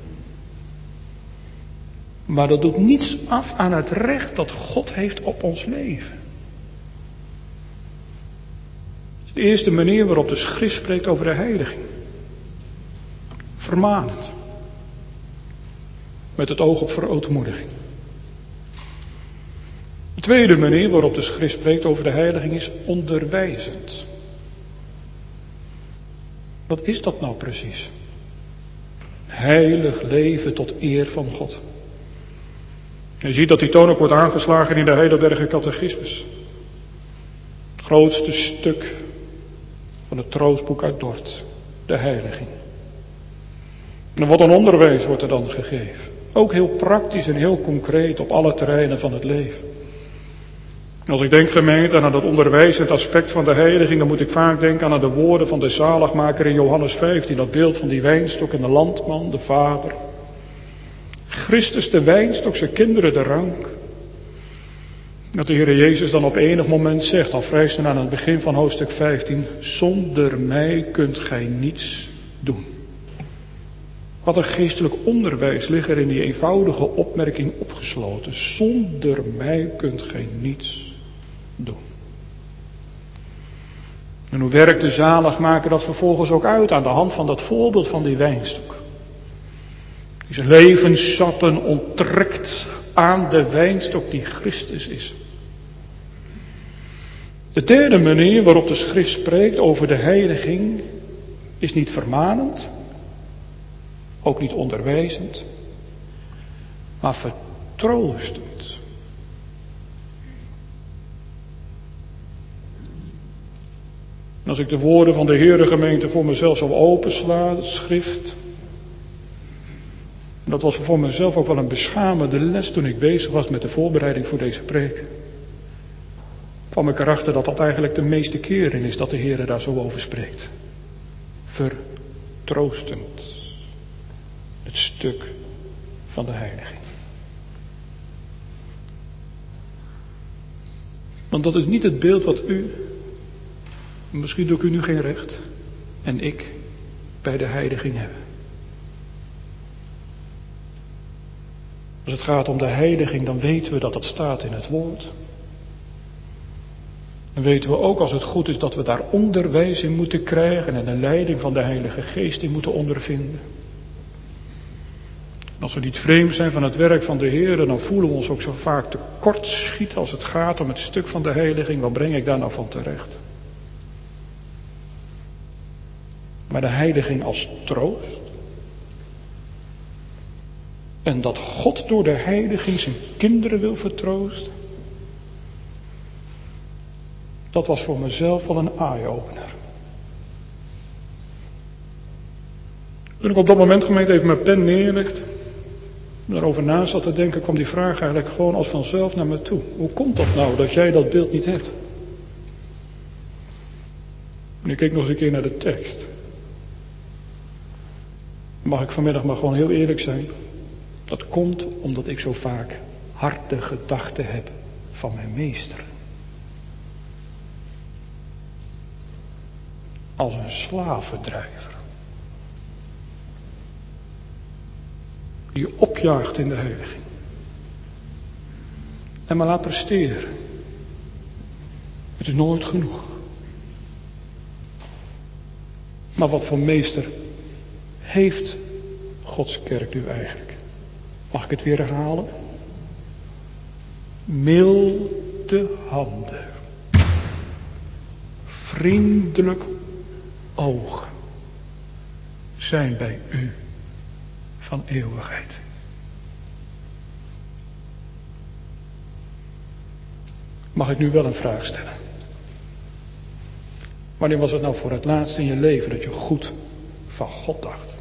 Maar dat doet niets af aan het recht dat God heeft op ons leven. Dat is de eerste manier waarop de Schrift spreekt over de heiliging. Vermanend. Met het oog op verootmoediging. De tweede manier waarop de Schrift spreekt over de heiliging is onderwijzend. Wat is dat nou precies? Heilig leven tot eer van God. Je ziet dat die toon ook wordt aangeslagen in de Heidelberger Catechismus. Het grootste stuk van het troostboek uit Dort. De heiliging. En wat een onderwijs wordt er dan gegeven. Ook heel praktisch en heel concreet op alle terreinen van het leven. En als ik denk, gemeente, aan het onderwijzend aspect van de heiliging, dan moet ik vaak denken aan de woorden van de zaligmaker in Johannes 15. Dat beeld van die wijnstok en de landman, de vader. Christus de wijnstok, zijn kinderen de rank. Dat de Heer Jezus dan op enig moment zegt, al vrij snel aan het begin van hoofdstuk 15. Zonder mij kunt gij niets doen. Wat een geestelijk onderwijs ligt er in die eenvoudige opmerking opgesloten. Zonder mij kunt gij niets doen. En hoe werkt de zaligmaker dat vervolgens ook uit aan de hand van dat voorbeeld van die wijnstok. Die zijn levenssappen onttrekt aan de wijnstok die Christus is. De derde manier waarop de Schrift spreekt over de heiliging is niet vermanend. Ook niet onderwijzend, maar vertroostend. En als ik de woorden van de Heere gemeente voor mezelf zo opensla, de schrift. En dat was voor mezelf ook wel een beschamende les toen ik bezig was met de voorbereiding voor deze preek. Kwam ik erachter dat dat eigenlijk de meeste keren is dat de Heere daar zo over spreekt. Vertroostend. Het stuk van de heiliging. Want dat is niet het beeld wat u, misschien doe ik u nu geen recht, en ik bij de heiliging hebben. Als het gaat om de heiliging, dan weten we dat dat staat in het woord. Dan weten we ook, als het goed is, dat we daar onderwijs in moeten krijgen en de leiding van de Heilige Geest in moeten ondervinden. Als we niet vreemd zijn van het werk van de Heer, dan voelen we ons ook zo vaak tekort schieten als het gaat om het stuk van de heiliging. Wat breng ik daar nou van terecht? Maar de heiliging als troost. En dat God door de heiliging zijn kinderen wil vertroosten. Dat was voor mezelf wel een eye-opener. Toen ik op dat moment, gemeente, even mijn pen neerlegde. daarover na zat te denken, kwam die vraag eigenlijk gewoon als vanzelf naar me toe. Hoe komt dat nou dat jij dat beeld niet hebt? En ik keek nog eens een keer naar de tekst. Mag ik vanmiddag maar gewoon heel eerlijk zijn? Dat komt omdat ik zo vaak harde gedachten heb van mijn meester. Als een slavendrijver. Die je opjaagt in de heiliging. En me laat presteren. Het is nooit genoeg. Maar wat voor meester heeft Gods kerk nu eigenlijk? Mag ik het weer herhalen? Milde handen. Vriendelijk ogen zijn bij u van eeuwigheid. Mag ik nu wel een vraag stellen? Wanneer was het nou voor het laatst in je leven dat je goed van God dacht?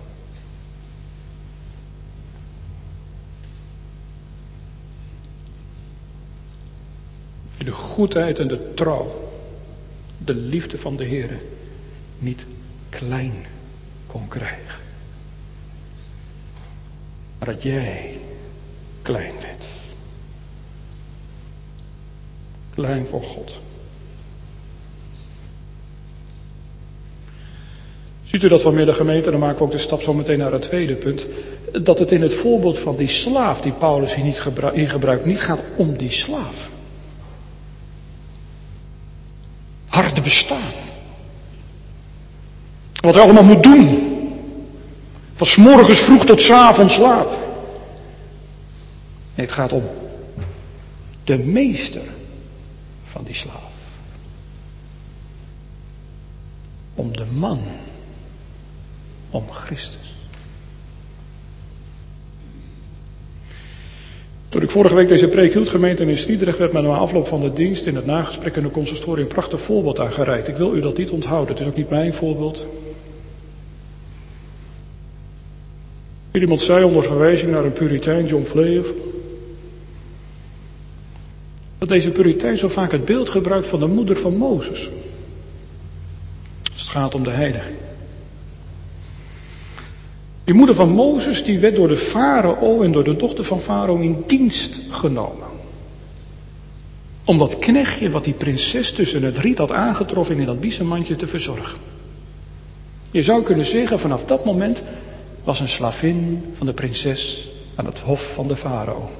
Je de goedheid en de trouw, de liefde van de Heer niet klein kon krijgen. Maar dat jij klein werd. Klein voor God. Ziet u dat vanmiddag, gemeente? Dan maken we ook de stap zo meteen naar het tweede punt. Dat het in het voorbeeld van die slaaf die Paulus hier niet gebruikt, niet gaat om die slaaf. Harde bestaan. Wat hij allemaal moet doen. Van 's morgens vroeg tot 's avonds laat. Nee, het gaat om de meester van die slaaf. Om de man. Om Christus. Toen ik vorige week deze preek hield, gemeente in Sliedrecht, werd me na afloop van de dienst in het nagesprek in de consistorie een prachtig voorbeeld aangereikt. Ik wil u dat niet onthouden, het is ook niet mijn voorbeeld. Iemand zei onder verwijzing naar een Puritein, John Flavel, dat deze Puritein zo vaak het beeld gebruikt van de moeder van Mozes. Als het gaat om de heilige. Die moeder van Mozes die werd door de farao en door de dochter van farao in dienst genomen. Om dat knechtje wat die prinses tussen het riet had aangetroffen in dat biezenmandje te verzorgen. Je zou kunnen zeggen, vanaf dat moment was een slavin van de prinses aan het hof van de farao.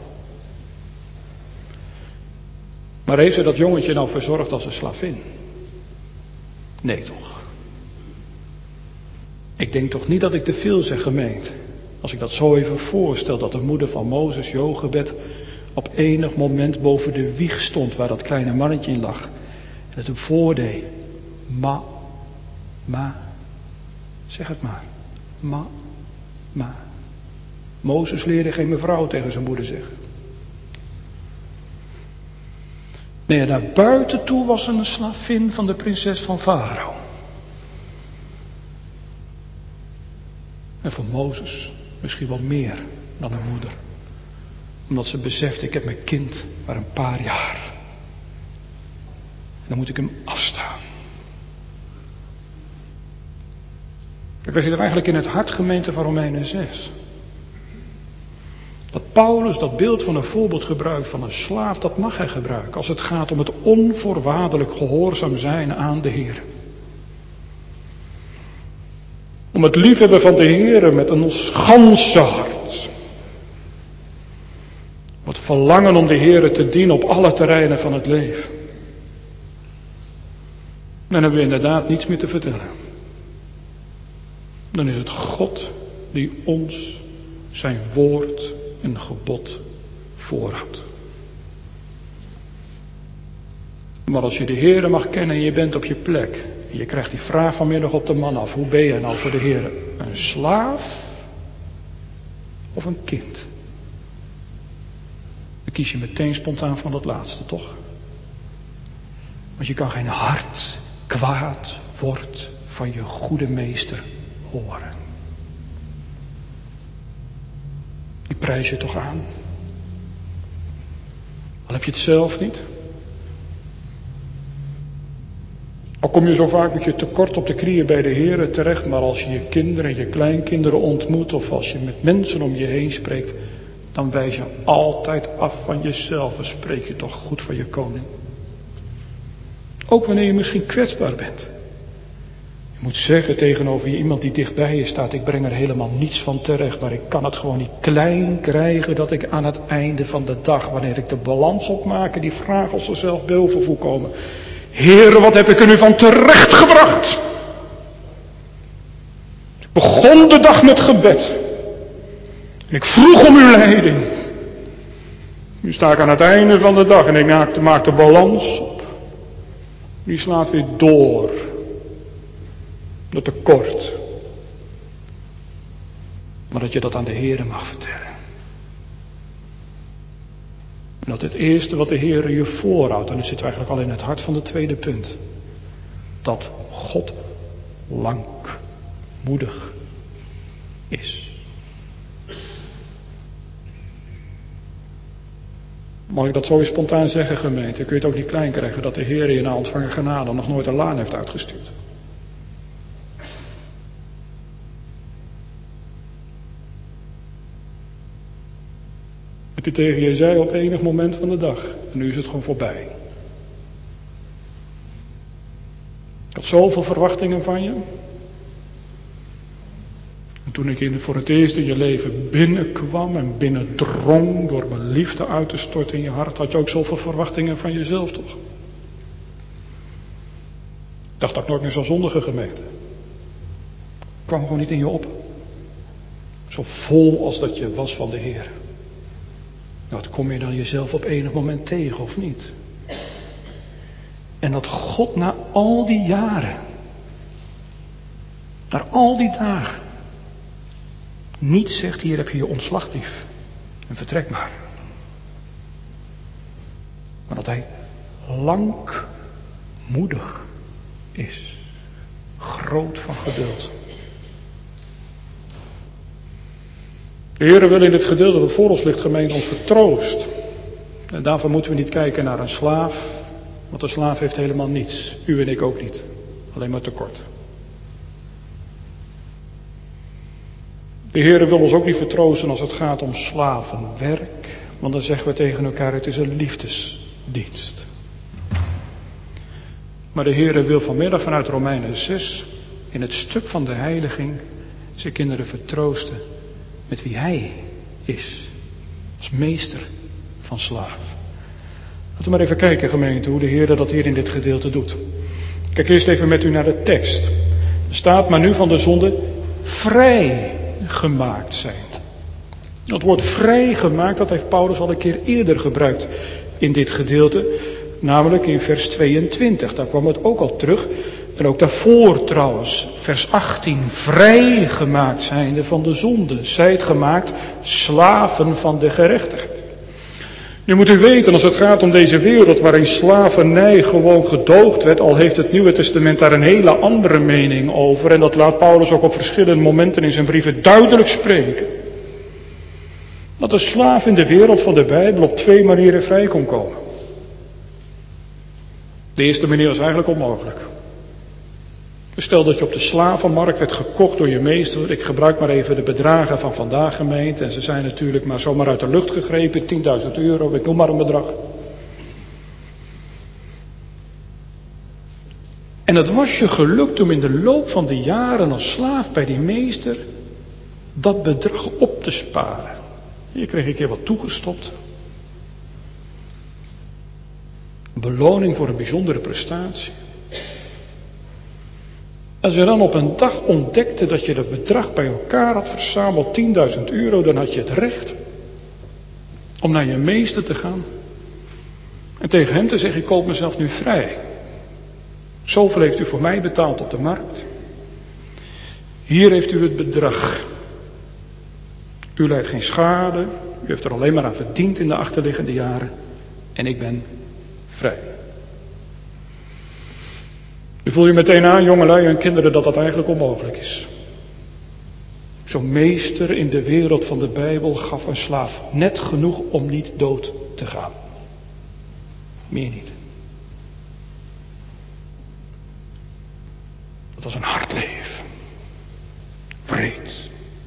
Maar heeft ze dat jongetje nou verzorgd als een slavin? Nee toch. Ik denk toch niet dat ik te veel zeg, gemeente. Als ik dat zo even voorstel, dat de moeder van Mozes, Jochebed, op enig moment boven de wieg stond waar dat kleine mannetje in lag. En het hem voordeed. Zeg het maar. Ma. Mozes leerde geen mevrouw tegen zijn moeder zeggen. Nee, naar buiten toe was ze een slavin van de prinses van Farao. En voor Mozes misschien wel meer dan een moeder. Omdat ze besefte, ik heb mijn kind maar een paar jaar. En dan moet ik hem afstaan. Kijk, wij zitten eigenlijk in het hart, gemeente, van Romeinen 6. Dat Paulus dat beeld van een voorbeeld gebruikt van een slaaf, dat mag hij gebruiken. Als het gaat om het onvoorwaardelijk gehoorzaam zijn aan de Heer. Om het liefhebben van de Heer met een ganse hart. Om het verlangen om de Heer te dienen op alle terreinen van het leven. Dan hebben we inderdaad niets meer te vertellen. Dan is het God die ons zijn woord en gebod voorhoudt. Maar als je de Heer mag kennen en je bent op je plek. En je krijgt die vraag vanmiddag op de man af. Hoe ben je nou voor de Heer? Een slaaf of een kind? Dan kies je meteen spontaan van dat laatste, toch? Want je kan geen hard kwaad woord van je goede meester horen. Die prijs je toch aan. Al heb je het zelf niet. Al kom je zo vaak met je tekort op de knieën bij de Heer terecht, maar als je je kinderen en je kleinkinderen ontmoet of als je met mensen om je heen spreekt, dan wijs je altijd af van jezelf en spreek je toch goed van je koning. Ook wanneer je misschien kwetsbaar bent. Je moet zeggen tegenover je iemand die dichtbij je staat, ik breng er helemaal niets van terecht, maar ik kan het gewoon niet klein krijgen dat ik aan het einde van de dag, wanneer ik de balans opmaak, die vraag als er zelf boven voel komen. Heere, wat heb ik er nu van terechtgebracht? Ik begon de dag met gebed. En ik vroeg om uw leiding. Nu sta ik aan het einde van de dag en ik maak de balans op. Die slaat weer door. Dat tekort. Maar dat je dat aan de Heere mag vertellen. En dat het eerste wat de Heere je voorhoudt, en dan zitten we eigenlijk al in het hart van het tweede punt. Dat God langmoedig is. Mag ik dat zo eens spontaan zeggen, gemeente? Kun je het ook niet klein krijgen dat de Heer je na ontvangen genade nog nooit een laan heeft uitgestuurd? Dat hij tegen je zei op enig moment van de dag. En nu is het gewoon voorbij. Ik had zoveel verwachtingen van je. En toen ik voor het eerst in je leven binnenkwam en binnendrong door mijn liefde uit te storten in je hart, had je ook zoveel verwachtingen van jezelf toch? Ik dacht dat ik nooit meer zou zondigen, gemeente. Kwam gewoon niet in je op. Zo vol als dat je was van de Heer. Nou, wat kom je dan jezelf op enig moment tegen of niet? En dat God na al die jaren, na al die dagen, niet zegt, hier heb je je ontslagbrief en vertrek maar. Maar dat hij langmoedig is. Groot van geduld. De Heer wil in dit gedeelte dat voor ons ligt, gemeente, ons vertroost. En daarvoor moeten we niet kijken naar een slaaf. Want een slaaf heeft helemaal niets. U en ik ook niet. Alleen maar tekort. De Heer wil ons ook niet vertroosten als het gaat om slavenwerk. Want dan zeggen we tegen elkaar, het is een liefdesdienst. Maar de Heer wil vanmiddag vanuit Romeinen 6 in het stuk van de heiliging zijn kinderen vertroosten met wie Hij is. Als meester van slaaf. Laten we maar even kijken, gemeente, hoe de Heer dat hier in dit gedeelte doet. Kijk eerst even met u naar de tekst. Er staat, maar nu van de zonde vrij gemaakt zijn. Dat woord vrijgemaakt, dat heeft Paulus al een keer eerder gebruikt in dit gedeelte. Namelijk in vers 22, daar kwam het ook al terug. En ook daarvoor trouwens, vers 18, vrijgemaakt zijnde van de zonde. Zijt gemaakt slaven van de gerechtigheid. Nu moet u weten, als het gaat om deze wereld waarin slavernij gewoon gedoogd werd, al heeft het Nieuwe Testament daar een hele andere mening over. En dat laat Paulus ook op verschillende momenten in zijn brieven duidelijk spreken. Dat de slaaf in de wereld van de Bijbel op twee manieren vrij kon komen. De eerste manier was eigenlijk onmogelijk. Stel dat je op de slavenmarkt werd gekocht door je meester. Ik gebruik maar even de bedragen van vandaag, gemeente. En ze zijn natuurlijk maar zomaar uit de lucht gegrepen. 10.000 euro, ik noem maar een bedrag. En het was je gelukt om in de loop van de jaren als slaaf bij die meester dat bedrag op te sparen. Je kreeg een keer wat toegestopt. Beloning voor een bijzondere prestatie. Als je dan op een dag ontdekte dat je dat bedrag bij elkaar had verzameld, 10.000 euro, dan had je het recht om naar je meester te gaan en tegen hem te zeggen, ik koop mezelf nu vrij. Zoveel heeft u voor mij betaald op de markt. Hier heeft u het bedrag. U lijdt geen schade, u heeft er alleen maar aan verdiend in de achterliggende jaren en ik ben vrij. U voelt je meteen aan, jongelui en kinderen, dat dat eigenlijk onmogelijk is. Zo'n meester in de wereld van de Bijbel gaf een slaaf net genoeg om niet dood te gaan. Meer niet. Dat was een hard leven. Wreed.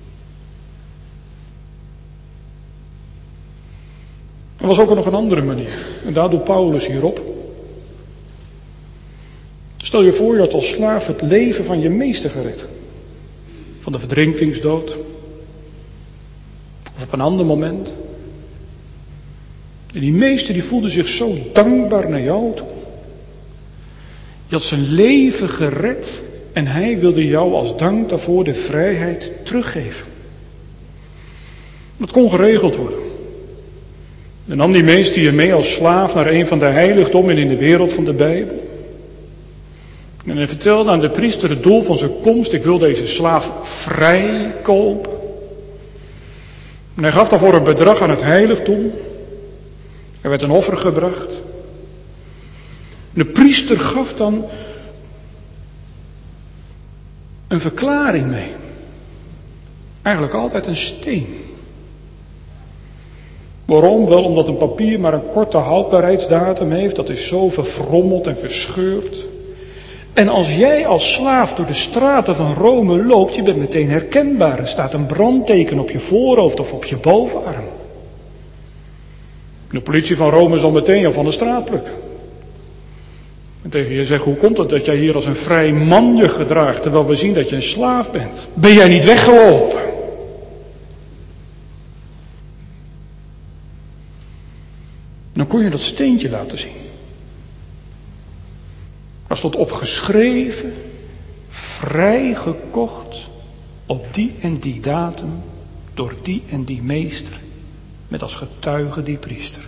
Er was ook nog een andere manier. En daar doet Paulus hierop. Stel je voor, je had als slaaf het leven van je meester gered. Van de verdrinkingsdood. Of op een ander moment. En die meester die voelde zich zo dankbaar naar jou toe. Je had zijn leven gered en hij wilde jou als dank daarvoor de vrijheid teruggeven. Dat kon geregeld worden. En nam die meester je mee als slaaf naar een van de heiligdommen in de wereld van de Bijbel. En hij vertelde aan de priester het doel van zijn komst. Ik wil deze slaaf vrijkopen. En hij gaf daarvoor een bedrag aan het heiligdom. Er werd een offer gebracht. De priester gaf dan een verklaring mee. Eigenlijk altijd een steen. Waarom? Wel omdat een papier maar een korte houdbaarheidsdatum heeft. Dat is zo verfrommeld en verscheurd. En als jij als slaaf door de straten van Rome loopt, je bent meteen herkenbaar. Er staat een brandteken op je voorhoofd of op je bovenarm. De politie van Rome zal meteen jou van de straat plukken. En tegen je zeggen, hoe komt het dat jij hier als een vrij man je gedraagt, terwijl we zien dat je een slaaf bent? Ben jij niet weggelopen? Dan kon je dat steentje laten zien. Er stond op geschreven, vrijgekocht op die en die datum, door die en die meester, met als getuige die priester.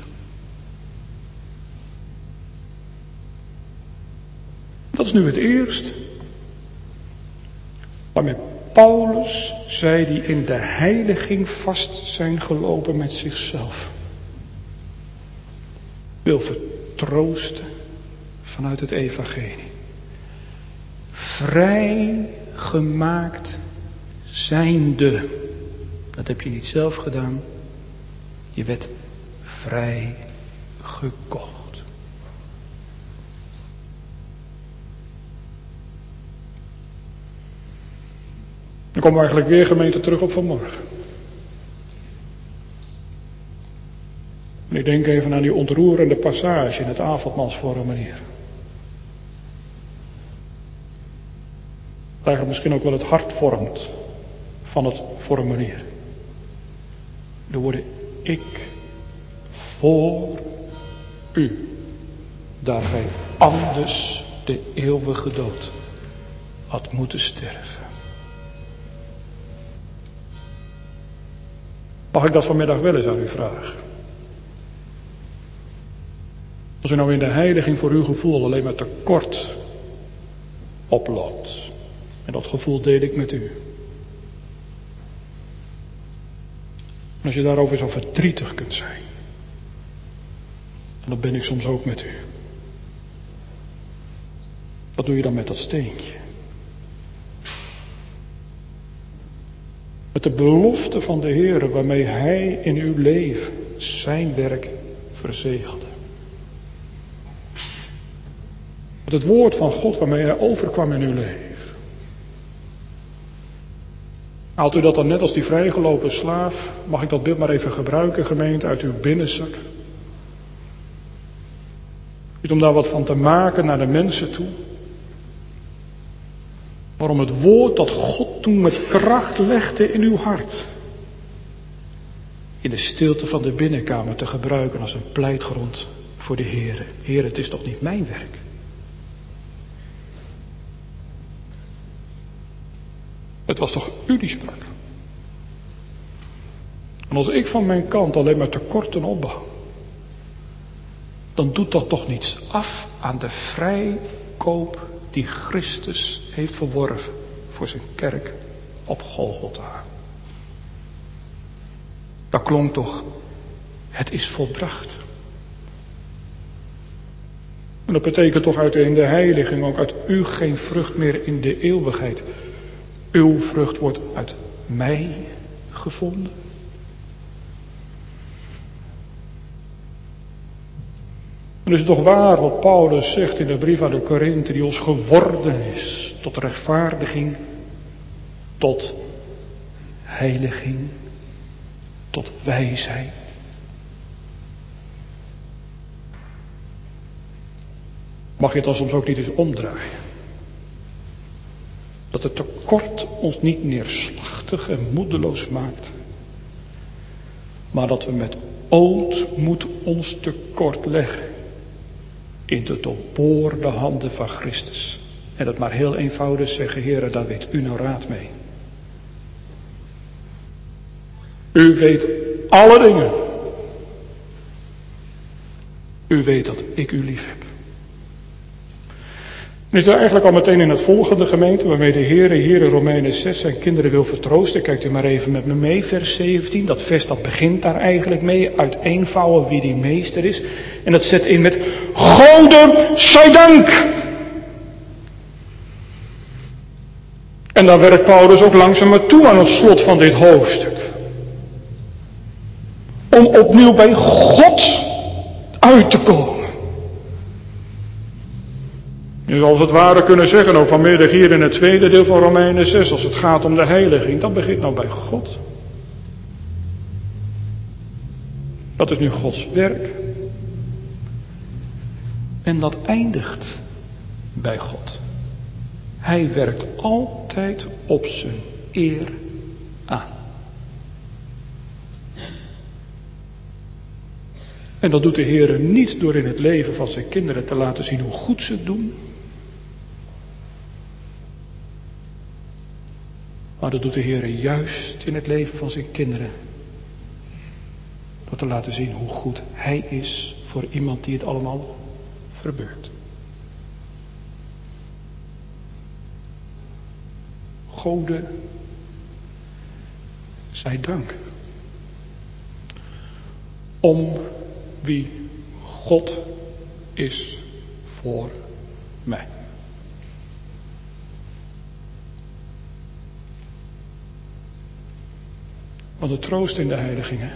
Dat is nu het eerste. Waarmee Paulus, zij die in de heiliging vast zijn gelopen met zichzelf, wil vertroosten vanuit het evangelie. Vrijgemaakt zijnde. Dat heb je niet zelf gedaan. Je werd vrij gekocht. Dan komen we eigenlijk weer, gemeente, terug op vanmorgen. En ik denk even aan die ontroerende passage in het avondmaalsformulier. Dat eigenlijk misschien ook wel het hart vormt van het formulier. De woorden ik voor u, daar gij anders de eeuwige dood had moeten sterven. Mag ik dat vanmiddag wel eens aan u vragen? Als u nou in de heiliging voor uw gevoel alleen maar tekort oploopt. En dat gevoel deel ik met u. En als je daarover zo verdrietig kunt zijn. En dat ben ik soms ook met u. Wat doe je dan met dat steentje? Met de belofte van de Heer waarmee Hij in uw leven zijn werk verzegelde. Met het woord van God waarmee Hij overkwam in uw leven. Haalt u dat dan net als die vrijgelopen slaaf? Mag ik dat beeld maar even gebruiken, gemeente, uit uw binnenzak? Niet om daar wat van te maken naar de mensen toe. Maar om het woord dat God toen met kracht legde in uw hart. In de stilte van de binnenkamer te gebruiken als een pleitgrond voor de Heer. Heer, het is toch niet mijn werk? Het was toch u die sprak? En als ik van mijn kant alleen maar tekorten opbouw, dan doet dat toch niets af aan de vrijkoop die Christus heeft verworven voor zijn kerk op Golgotha. Dat klonk toch, het is volbracht. En dat betekent toch in de heiliging ook uit u geen vrucht meer in de eeuwigheid. Uw vrucht wordt uit mij gevonden? En is het toch waar wat Paulus zegt in de brief aan de Korinthe, die ons geworden is tot rechtvaardiging, tot heiliging, tot wijsheid. Mag je het dan soms ook niet eens omdraaien? Dat het tekort ons niet neerslachtig en moedeloos maakt, maar dat we met ootmoed ons tekort leggen in de doorboorde handen van Christus. En dat maar heel eenvoudig zeggen, Heere, daar weet u nou raad mee. U weet alle dingen. U weet dat ik u lief heb. Nu is er eigenlijk al meteen in het volgende gemeente, waarmee de Heere hier in Romeinen 6 zijn kinderen wil vertroosten. Kijkt u maar even met me mee, vers 17. Dat vers dat begint daar eigenlijk mee. Uiteenvouwen wie die meester is. En dat zet in met Gode zij dank. En daar werkt Paulus ook langzaam maar toe aan het slot van dit hoofdstuk. Om opnieuw bij God uit te komen. Je zou als het ware kunnen zeggen, ook vanmiddag hier in het tweede deel van Romeinen 6, als het gaat om de heiliging, dat begint nou bij God. Dat is nu Gods werk. En dat eindigt bij God. Hij werkt altijd op zijn eer aan. En dat doet de Heer niet door in het leven van zijn kinderen te laten zien hoe goed ze het doen. Maar dat doet de Heer juist in het leven van zijn kinderen. Door te laten zien hoe goed Hij is voor iemand die het allemaal verbeurt. Gode zij dank. Om wie God is voor mij. Wat een troost in de heiligingen.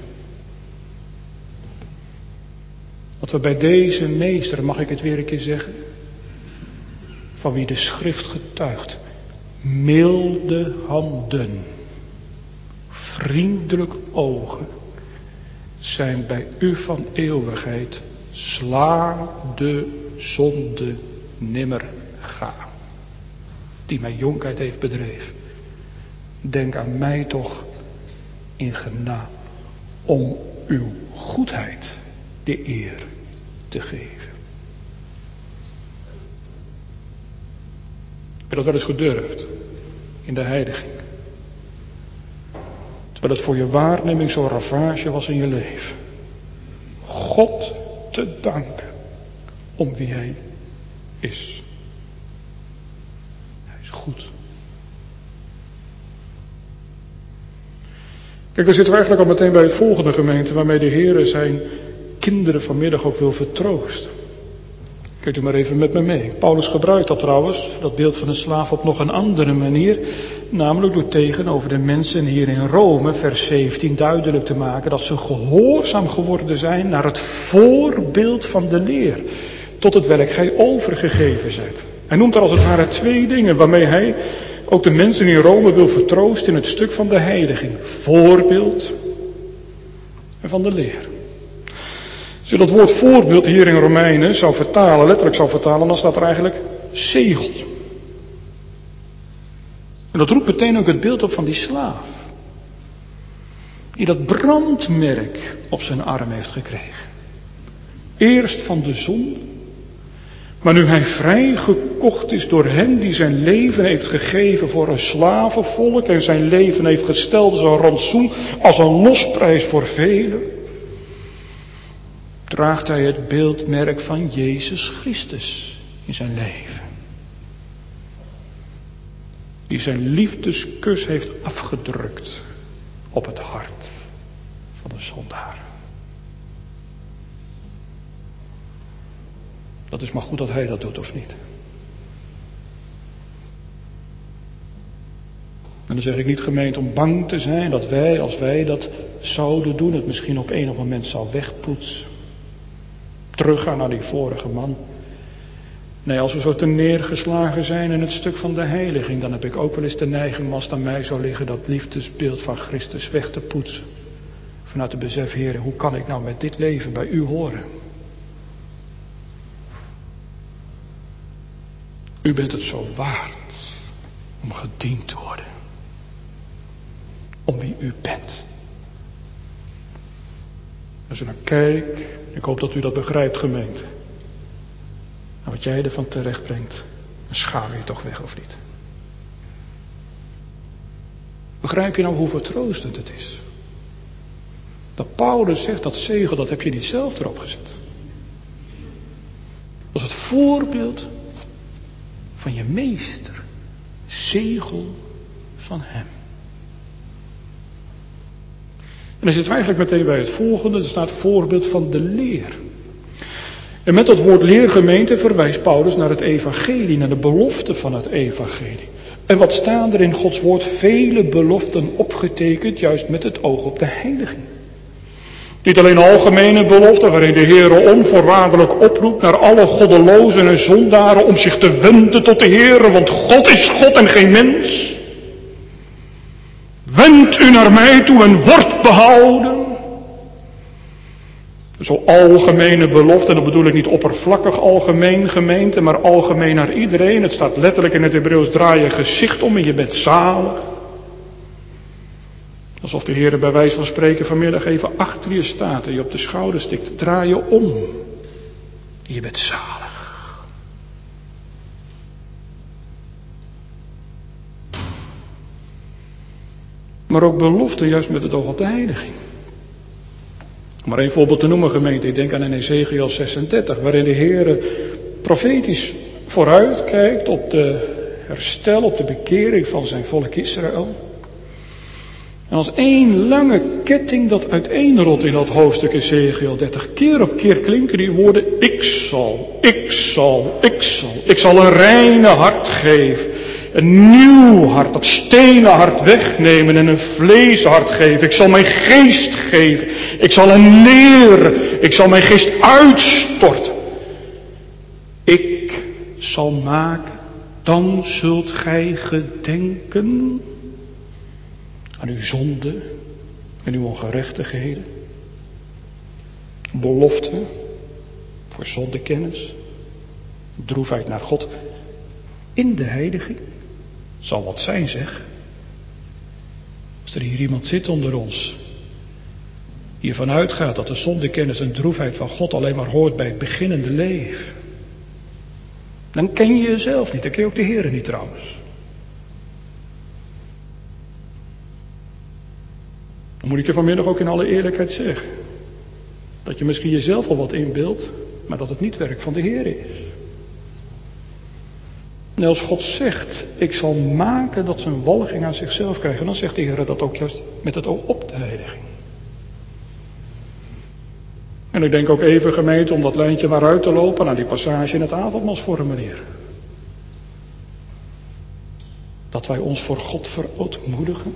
Dat we bij deze meester, mag ik het weer een keer zeggen, van wie de schrift getuigt, milde handen, vriendelijk ogen, zijn bij u van eeuwigheid, sla de zonde nimmer gaan, die mijn jonkheid heeft bedreven. Denk aan mij toch in genade, om uw goedheid de eer te geven. Heb je dat wel eens gedurfd in de heiliging? Terwijl het voor je waarneming zo'n ravage was in je leven. God te danken om wie Hij is. Hij is goed. Kijk, daar zitten we eigenlijk al meteen bij het volgende gemeente, waarmee de Heer zijn kinderen vanmiddag ook wil vertroosten. Kijk u maar even met me mee. Paulus gebruikt dat trouwens, dat beeld van een slaaf, op nog een andere manier. Namelijk door tegenover de mensen hier in Rome, vers 17, duidelijk te maken dat ze gehoorzaam geworden zijn naar het voorbeeld van de leer. Tot het welk gij overgegeven zijt. Hij noemt er als het ware twee dingen waarmee hij ook de mensen in Rome wil vertroosten in het stuk van de heiliging. Voorbeeld en van de leer. Als je dat woord voorbeeld hier in Romeinen zou vertalen, letterlijk zou vertalen, dan staat er eigenlijk zegel. En dat roept meteen ook het beeld op van die slaaf. Die dat brandmerk op zijn arm heeft gekregen. Eerst van de zonde. Maar nu hij vrijgekocht is door hen die zijn leven heeft gegeven voor een slavenvolk. En zijn leven heeft gesteld als een rantsoen, als een losprijs voor velen. Draagt hij het beeldmerk van Jezus Christus in zijn leven. Die zijn liefdeskus heeft afgedrukt op het hart van een zondaar. Dat is maar goed dat hij dat doet, of niet? En dan zeg ik niet, gemeente, om bang te zijn dat wij, als wij dat zouden doen, het misschien op enig moment zou wegpoetsen. Teruggaan naar die vorige man. Nee, als we zo te neergeslagen zijn in het stuk van de heiliging, dan heb ik ook wel eens de neiging, als het aan mij zou liggen, dat liefdesbeeld van Christus weg te poetsen. Vanuit het besef, Heer, hoe kan ik nou met dit leven bij u horen? U bent het zo waard om gediend te worden. Om wie u bent. Als u naar kijkt, ik hoop dat u dat begrijpt, gemeente. En wat jij ervan terecht brengt, dan schaam je toch weg, of niet? Begrijp je nou hoe vertroostend het is? Dat Paulus zegt, dat zegel, dat heb je niet zelf erop gezet. Dat is het voorbeeld van je meester. Zegel van hem. En dan zitten we eigenlijk meteen bij het volgende. Er staat voorbeeld van de leer. En met dat woord leergemeente verwijst Paulus naar het evangelie, naar de belofte van het evangelie. En wat staan er in Gods woord? Vele beloften opgetekend, juist met het oog op de heiliging. Niet alleen algemene beloften waarin de Heer onvoorwaardelijk oproept naar alle goddelozen en zondaren om zich te wenden tot de Heer, want God is God en geen mens. Wend u naar mij toe en wordt behouden. Zo algemene belofte, en dat bedoel ik niet oppervlakkig algemeen, gemeente, maar algemeen naar iedereen. Het staat letterlijk in het Hebreeuws, draai je gezicht om en je bent zalig. Alsof de Heer bij wijze van spreken vanmiddag even achter je staat en je op de schouder stikt. Draai je om. En je bent zalig. Maar ook belofte juist met het oog op de heiliging. Om maar één voorbeeld te noemen, gemeente. Ik denk aan Ezekiel 36, waarin de Heer profetisch vooruitkijkt op de herstel, op de bekering van zijn volk Israël. En als één lange ketting dat uiteenrolt in dat hoofdstuk Ezekiel 30. Keer op keer klinken die woorden, ik zal een reine hart geven. Een nieuw hart, dat stenen hart wegnemen en een vleeshart geven. Ik zal mijn geest geven. Ik zal hen leren. Ik zal mijn geest uitstorten. Ik zal maken, dan zult gij gedenken aan uw zonde en uw ongerechtigheden. Belofte voor zondekennis. Droefheid naar God in de heiliging. Zal wat zijn, zeg. Als er hier iemand zit onder ons die ervan uitgaat dat de zondekennis en droefheid van God alleen maar hoort bij het beginnende leven, dan ken je jezelf niet. Dan ken je ook de Heer niet trouwens. Dan moet ik je vanmiddag ook in alle eerlijkheid zeggen dat je misschien jezelf al wat inbeeldt, maar dat het niet werk van de Heer is. En als God zegt, ik zal maken dat ze een walging aan zichzelf krijgen, dan zegt de Heer dat ook juist met het oog op de heiliging. En ik denk ook even, gemeente, om dat lijntje maar uit te lopen naar die passage in het avondmaalsformulier. Dat wij ons voor God verootmoedigen.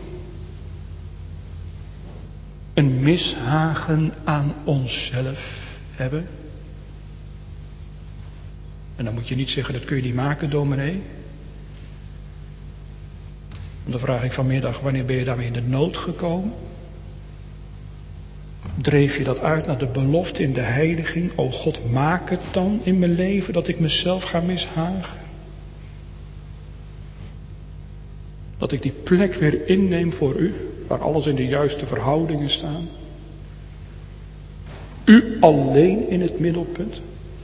Een mishagen aan onszelf hebben. En dan moet je niet zeggen, dat kun je niet maken, dominee. Dan vraag ik vanmiddag, wanneer ben je daarmee in de nood gekomen? Dreef je dat uit naar de belofte in de heiliging? O God, maak het dan in mijn leven dat ik mezelf ga mishagen. Dat ik die plek weer inneem voor u, waar alles in de juiste verhoudingen staat. U alleen in het middelpunt.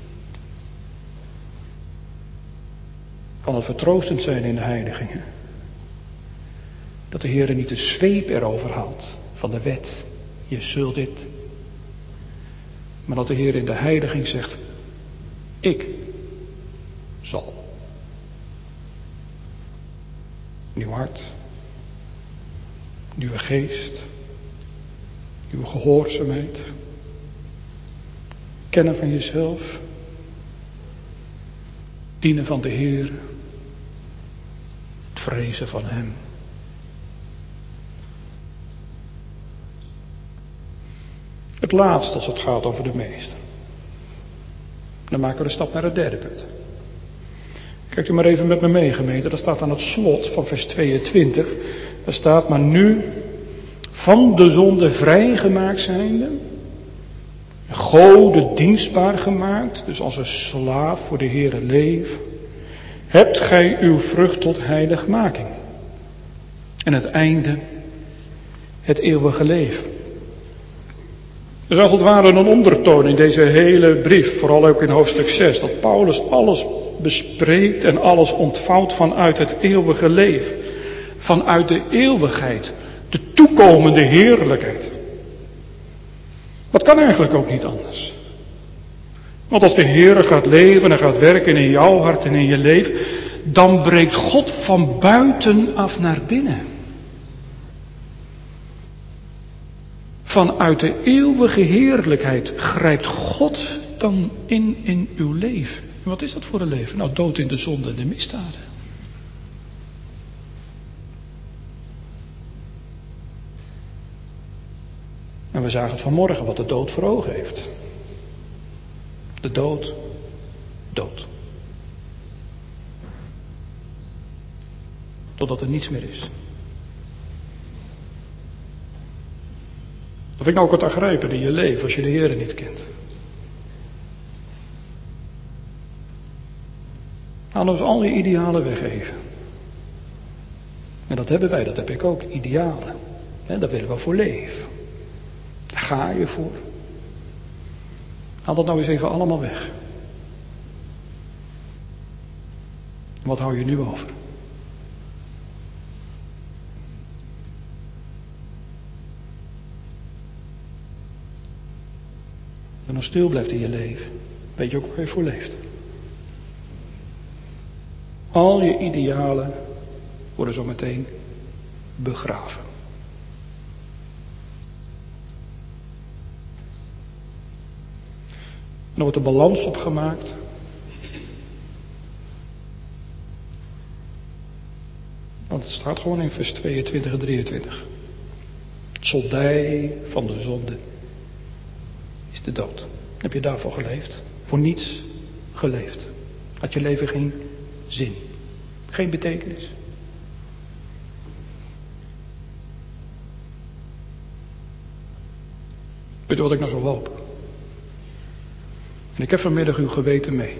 Kan het vertroostend zijn in de heiligingen. Dat de Heer niet de zweep erover haalt van de wet. Je zult dit. Maar dat de Heer in de heiliging zegt, ik zal. Uw hart, uw geest, uw gehoorzaamheid, kennen van jezelf, dienen van de Heer, het vrezen van Hem. Het laatste als het gaat over de meester. Dan maken we de stap naar het derde punt. Kijkt u maar even met me mee, gemeente. Dat staat aan het slot van vers 22. Daar staat: maar nu van de zonde vrijgemaakt zijnde, Gode dienstbaar gemaakt, dus als een slaaf voor de Heere leef, hebt gij uw vrucht tot heiligmaking. En het einde, het eeuwige leven. Er is als het ware een ondertoon in deze hele brief, vooral ook in hoofdstuk 6, dat Paulus alles bespreekt en alles ontvouwt vanuit het eeuwige leven. Vanuit de eeuwigheid, de toekomende heerlijkheid. Dat kan eigenlijk ook niet anders. Want als de Heer gaat leven en gaat werken in jouw hart en in je leven, dan breekt God van buitenaf naar binnen. Vanuit de eeuwige heerlijkheid grijpt God dan in uw leven. En wat is dat voor een leven? Nou, dood in de zonde en de misdaden. En we zagen het vanmorgen wat de dood voor ogen heeft. De dood, dood. Totdat er niets meer is. Dat vind ik ook het aangrijpen in je leven als je de Heer niet kent. Laten we al je idealen weggeven. En dat hebben wij, dat heb ik ook, idealen. Daar willen we voor leven. Daar ga je voor. Haal dat nou eens even allemaal weg. En wat hou je nu over? Als je nog stil blijft in je leven, weet je ook waar je voor leeft. Al je idealen worden zo meteen begraven. En er wordt een balans opgemaakt. Want het staat gewoon in vers 22 en 23. Het soldij van de zonde is de dood. Heb je daarvoor geleefd? Voor niets geleefd. Had je leven geen zin. Geen betekenis. Weet u wat ik nou zo hoop? En ik heb vanmiddag uw geweten mee.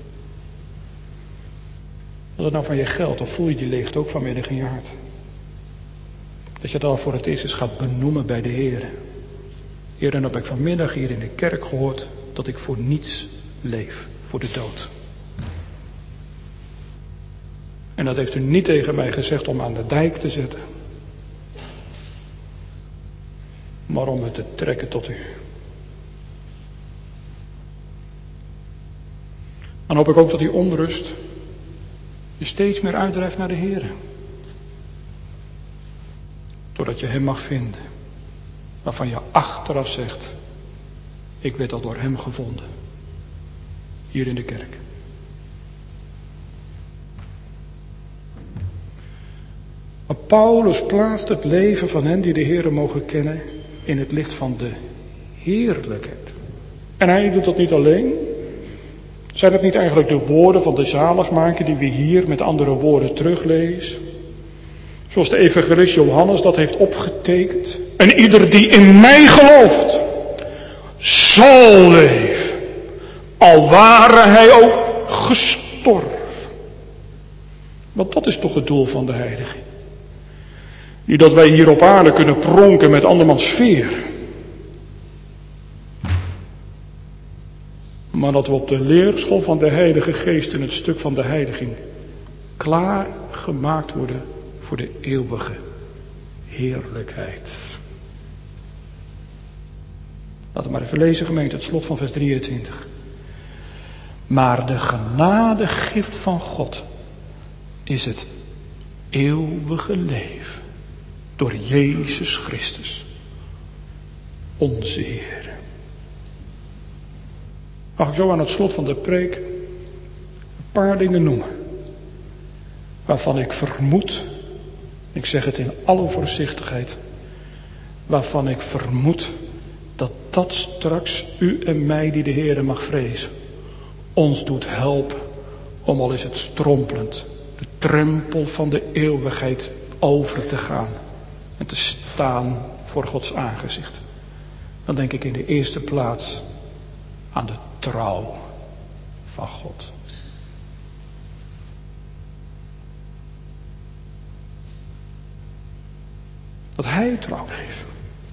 Als het nou van je geld, of voel je die leegte ook vanmiddag in je hart. Dat je dat voor het eerst eens gaat benoemen bij de Heer. Heer, en heb ik vanmiddag hier in de kerk gehoord dat ik voor niets leef, voor de dood. En dat heeft u niet tegen mij gezegd om aan de dijk te zetten. Maar om het te trekken tot u. Dan hoop ik ook dat die onrust je steeds meer uitdrijft naar de Heer. Doordat je Hem mag vinden. Waarvan je achteraf zegt, ik werd al door Hem gevonden. Hier in de kerk. Maar Paulus plaatst het leven van hen die de Heer mogen kennen in het licht van de heerlijkheid. En hij doet dat niet alleen. Zijn het niet eigenlijk de woorden van de zaligmaker die we hier met andere woorden teruglezen? Zoals de evangelist Johannes dat heeft opgetekend. En ieder die in mij gelooft, zal leven. Al ware hij ook gestorven. Want dat is toch het doel van de heiliging. Niet dat wij hier op aarde kunnen pronken met andermans veer. Maar dat we op de leerschool van de Heilige Geest in het stuk van de heiliging klaar gemaakt worden voor de eeuwige heerlijkheid. Laten we maar even lezen, gemeente, het slot van vers 23. Maar de genadegift van God is het eeuwige leven door Jezus Christus, onze Heer. Mag ik zo aan het slot van de preek een paar dingen noemen. Waarvan ik vermoed, ik zeg het in alle voorzichtigheid, waarvan ik vermoed dat straks u en mij die de Heere mag vrezen, ons doet helpen om al is het strompelend de drempel van de eeuwigheid over te gaan en te staan voor Gods aangezicht. Dan denk ik in de eerste plaats aan de trouw van God. Dat Hij trouw is.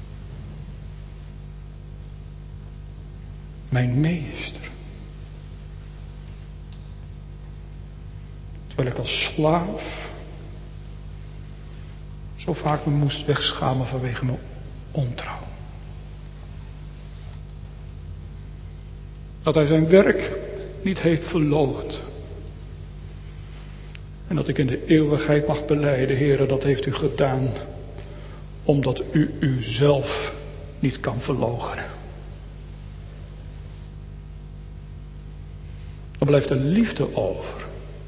Mijn meester. Terwijl ik als slaaf zo vaak me moest wegschamen vanwege mijn ontrouw. Dat Hij zijn werk niet heeft verloochend. En dat ik in de eeuwigheid mag belijden, Heere, dat heeft u gedaan, omdat u uzelf niet kan verloochenen. Dan blijft de liefde over.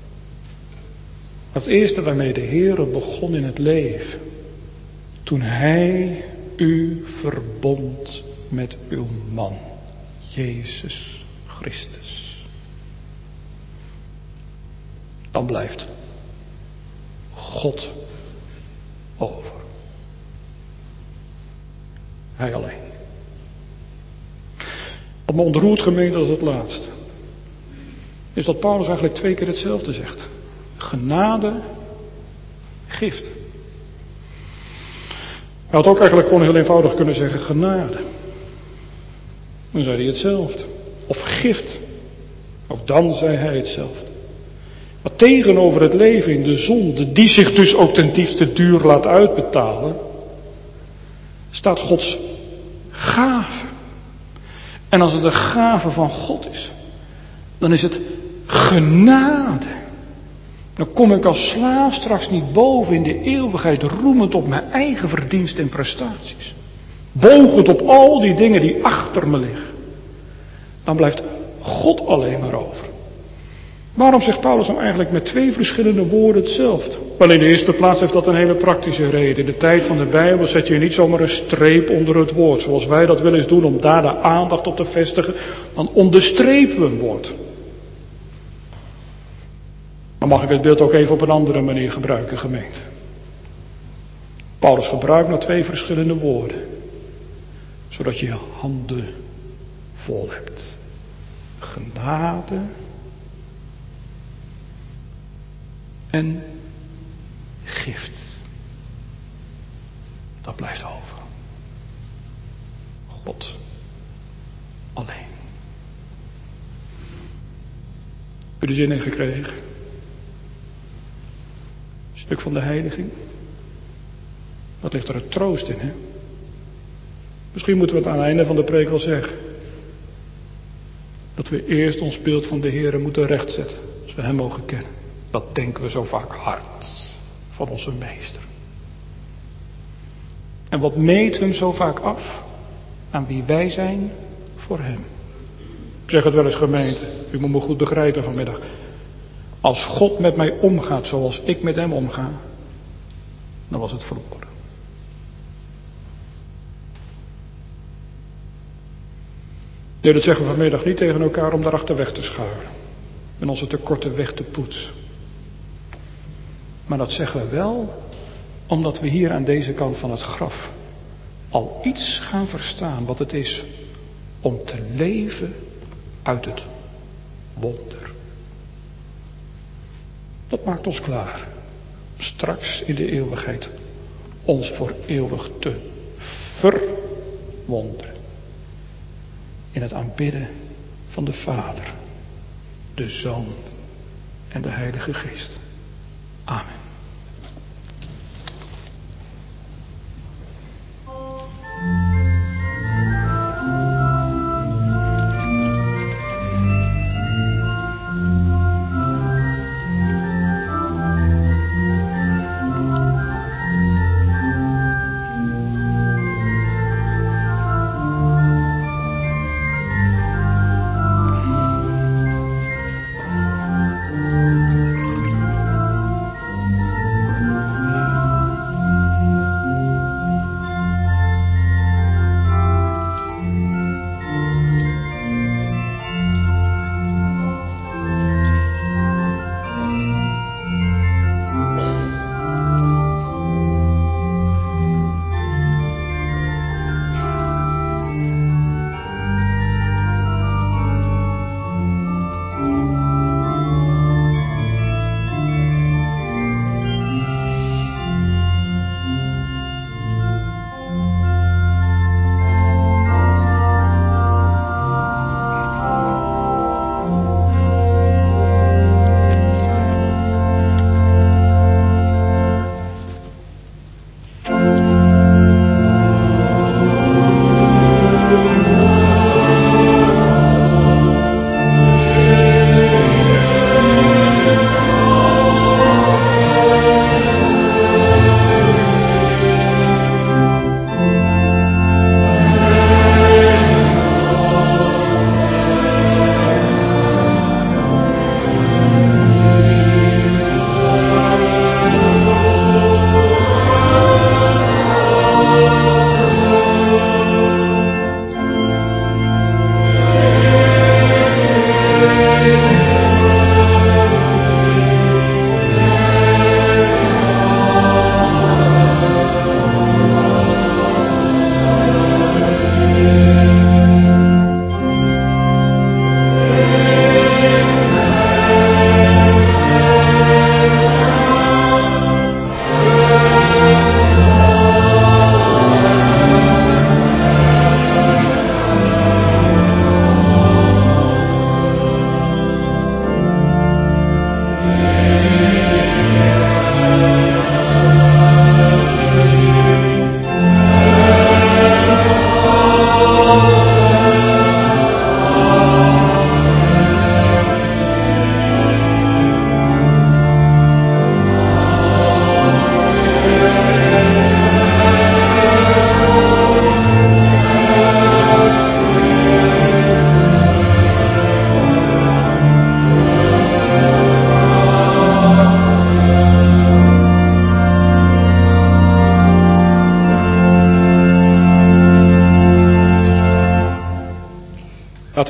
Het eerste waarmee de Heere begon in het leven. Toen Hij u verbond met uw man, Jezus Christus. Dan blijft God over. Hij alleen. Wat me ontroert, gemeente, als het laatste, is dat Paulus eigenlijk 2 keer hetzelfde zegt. Genade, gift. Hij had ook eigenlijk gewoon heel eenvoudig kunnen zeggen genade. Dan zei hij hetzelfde. Of gift. Ook dan zei hij hetzelfde. Maar tegenover het leven in de zonde, die zich dus ook ten diepste duur laat uitbetalen, staat Gods gave. En als het de gave van God is, dan is het genade. Dan kom ik als slaaf straks niet boven in de eeuwigheid, roemend op mijn eigen verdienst en prestaties. Bogend op al die dingen die achter me liggen. Dan blijft God alleen maar over. Waarom zegt Paulus dan eigenlijk met 2 verschillende woorden hetzelfde? Wel, in de eerste plaats heeft dat een hele praktische reden. In de tijd van de Bijbel zet je niet zomaar een streep onder het woord, zoals wij dat wel eens doen om daar de aandacht op te vestigen. Dan onderstrepen we een woord. Dan mag ik het beeld ook even op een andere manier gebruiken, gemeente. Paulus gebruikt maar 2 verschillende woorden, zodat je handen vol hebt. Genade en gift. Dat blijft over. God alleen. Heb je er zin in gekregen? Een stuk van de heiliging. Wat ligt er een troost in, hè? Misschien moeten we het aan het einde van de preek wel zeggen. Dat we eerst ons beeld van de Heere moeten rechtzetten, als we Hem mogen kennen. Dat denken we zo vaak hard van onze meester. En wat meten we Hem zo vaak af? Aan wie wij zijn voor Hem. Ik zeg het wel eens, gemeente, u moet me goed begrijpen vanmiddag. Als God met mij omgaat zoals ik met Hem omga, dan was het verloren. Nee, dat zeggen we vanmiddag niet tegen elkaar om daarachter weg te schuilen. En onze tekorten weg te poetsen. Maar dat zeggen we wel omdat we hier aan deze kant van het graf al iets gaan verstaan wat het is om te leven uit het wonder. Dat maakt ons klaar om straks in de eeuwigheid ons voor eeuwig te verwonderen. In het aanbidden van de Vader, de Zoon en de Heilige Geest. Amen.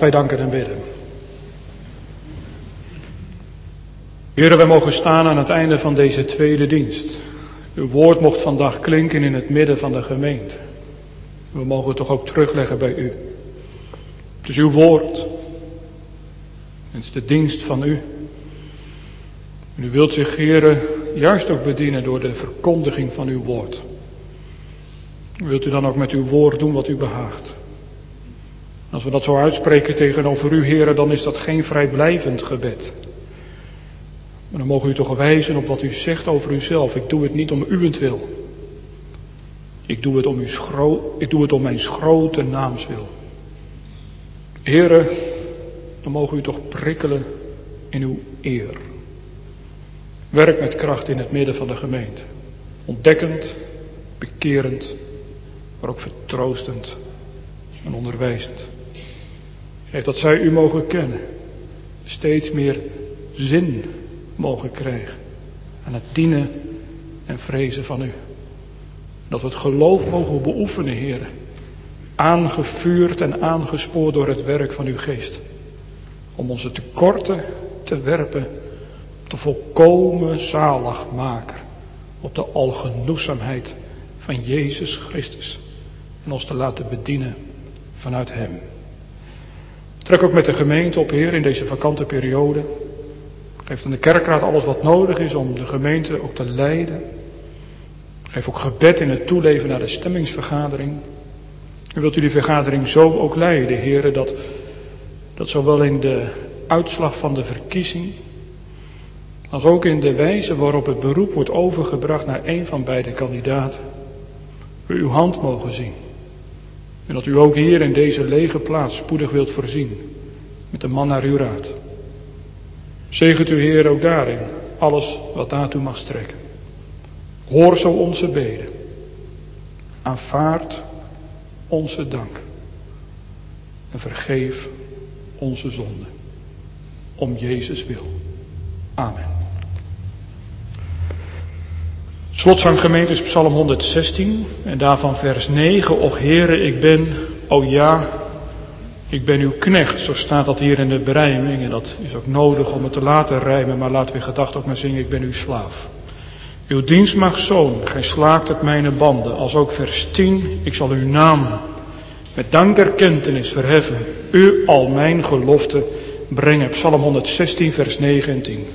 Laten wij danken en bidden. Heren, wij mogen staan aan het einde van deze tweede dienst. Uw woord mocht vandaag klinken in het midden van de gemeente. We mogen het toch ook terugleggen bij u. Het is uw woord. Het is de dienst van u. En u wilt zich, heren, juist ook bedienen door de verkondiging van uw woord. Wilt u dan ook met uw woord doen wat u behaagt? Als we dat zo uitspreken tegenover u, heren, dan is dat geen vrijblijvend gebed. Maar dan mogen u toch wijzen op wat u zegt over uzelf. Ik doe het niet om uwentwil. Ik doe het om mijn grote naamswil. Heren, dan mogen u toch prikkelen in uw eer. Werk met kracht in het midden van de gemeente. Ontdekkend, bekerend, maar ook vertroostend en onderwijzend. Geef dat zij u mogen kennen. Steeds meer zin mogen krijgen aan het dienen en vrezen van u. Dat we het geloof mogen beoefenen, heren. Aangevuurd en aangespoord door het werk van uw geest. Om onze tekorten te werpen op de volkomen zaligmaker. Op de algenoegzaamheid van Jezus Christus. En ons te laten bedienen vanuit hem. Trek ook met de gemeente op, Heer, in deze vakante periode. Geef aan de kerkraad alles wat nodig is om de gemeente ook te leiden. Geef ook gebed in het toeleven naar de stemmingsvergadering. En wilt u die vergadering zo ook leiden, Heer, dat zowel in de uitslag van de verkiezing, als ook in de wijze waarop het beroep wordt overgebracht naar een van beide kandidaten, we uw hand mogen zien. En dat u ook hier in deze lege plaats spoedig wilt voorzien met een man naar uw raad. Zegent u, Heer, ook daarin alles wat daartoe mag strekken. Hoor zo onze beden. Aanvaard onze dank. En vergeef onze zonde. Om Jezus wil. Amen. Slotzanggemeente is Psalm 116 en daarvan vers 9. Och Heere, ik ben, o ja, ik ben uw knecht. Zo staat dat hier in de berijming en dat is ook nodig om het te laten rijmen, maar laten we in gedachten ook maar zingen, ik ben uw slaaf. Uw dienstmaagdzoon, gij slaakt uit mijn banden. Als ook vers 10, ik zal uw naam met dankerkentenis verheffen. U al mijn gelofte brengen. Psalm 116 vers 9 en 10.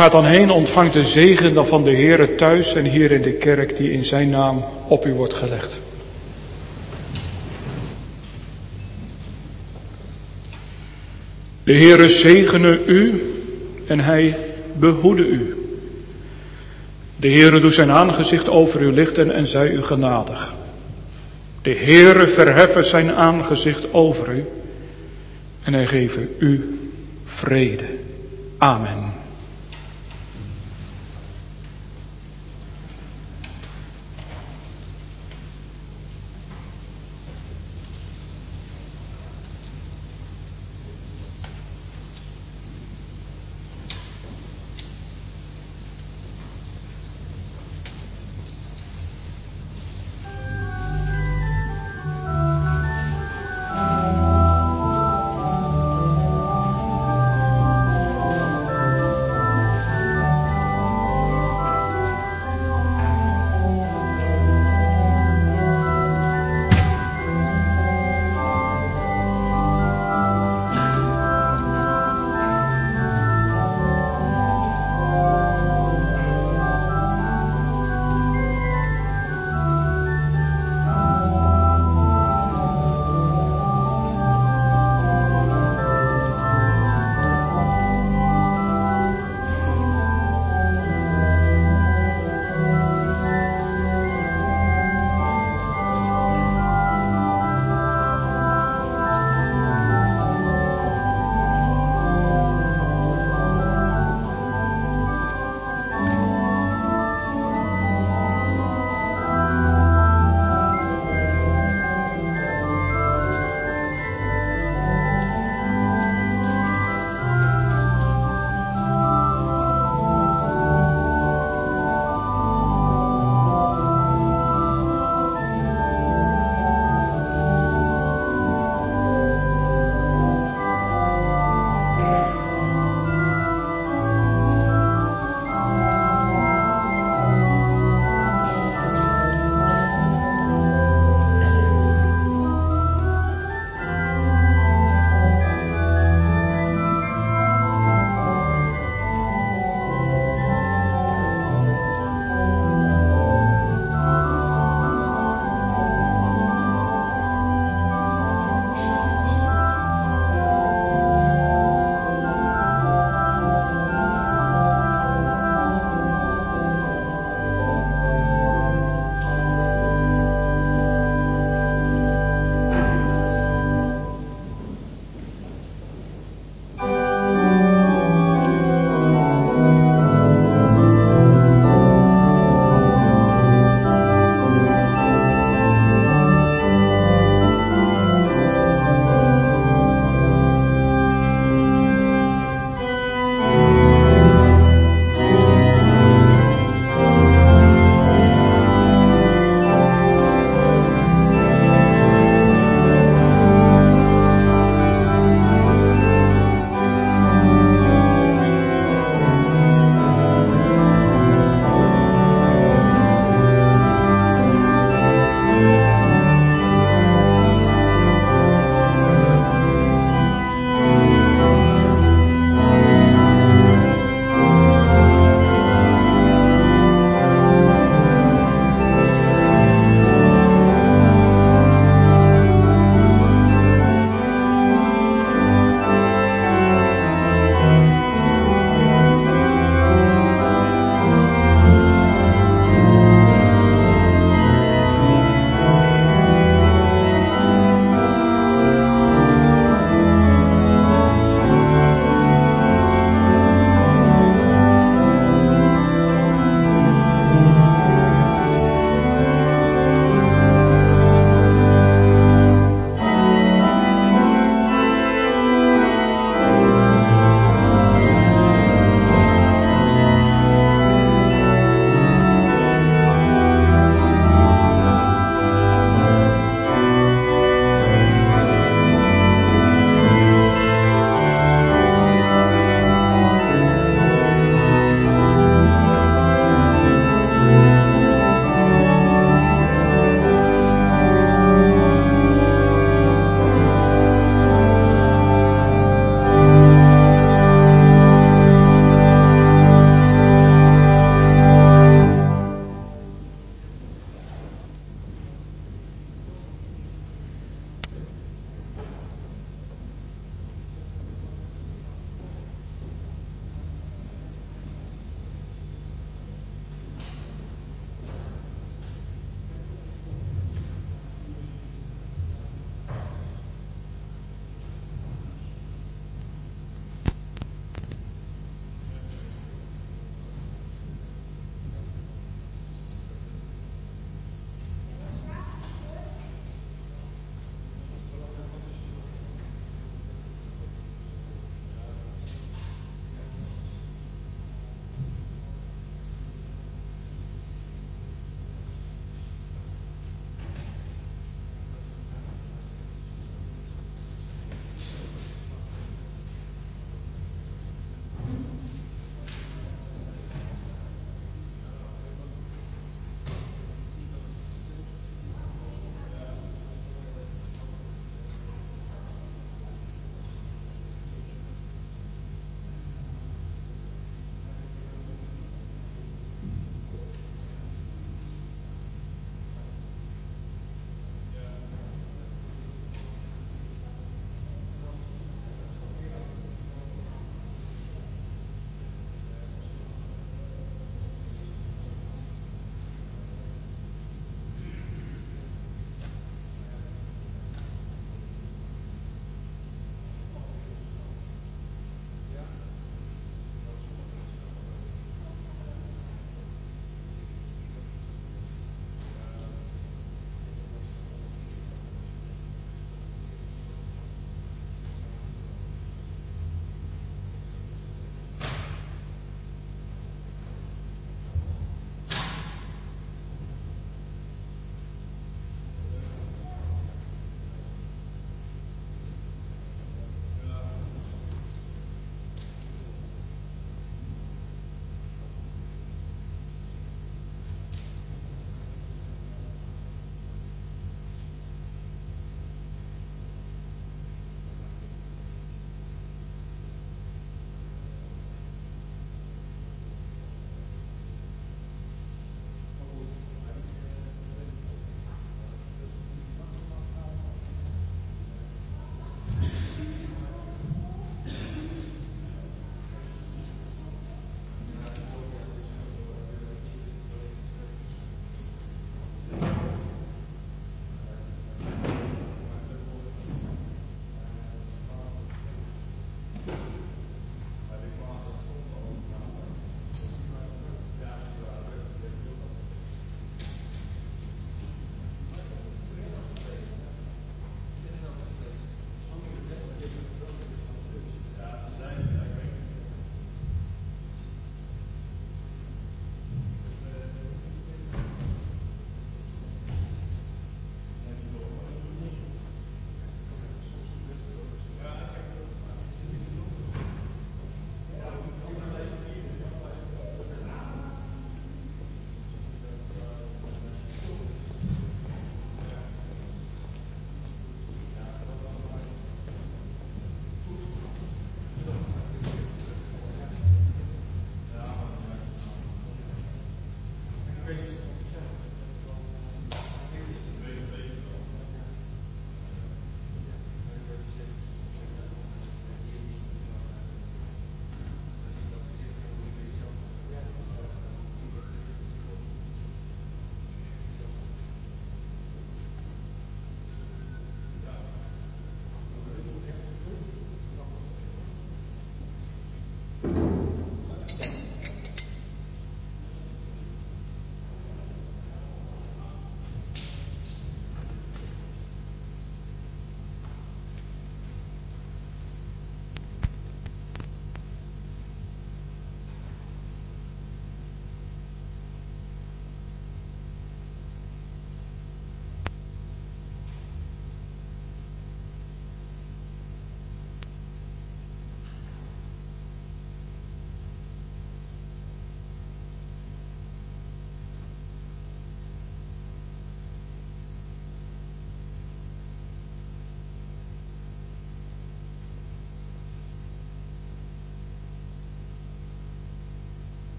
gaat dan heen, ontvangt de zegen dan van de Heere thuis en hier in de kerk die in zijn naam op u wordt gelegd. De Heere zegene u en hij behoede u. De Heere doet zijn aangezicht over u lichten en zij u genadig. De Heere verheffen zijn aangezicht over u en hij geven u vrede. Amen.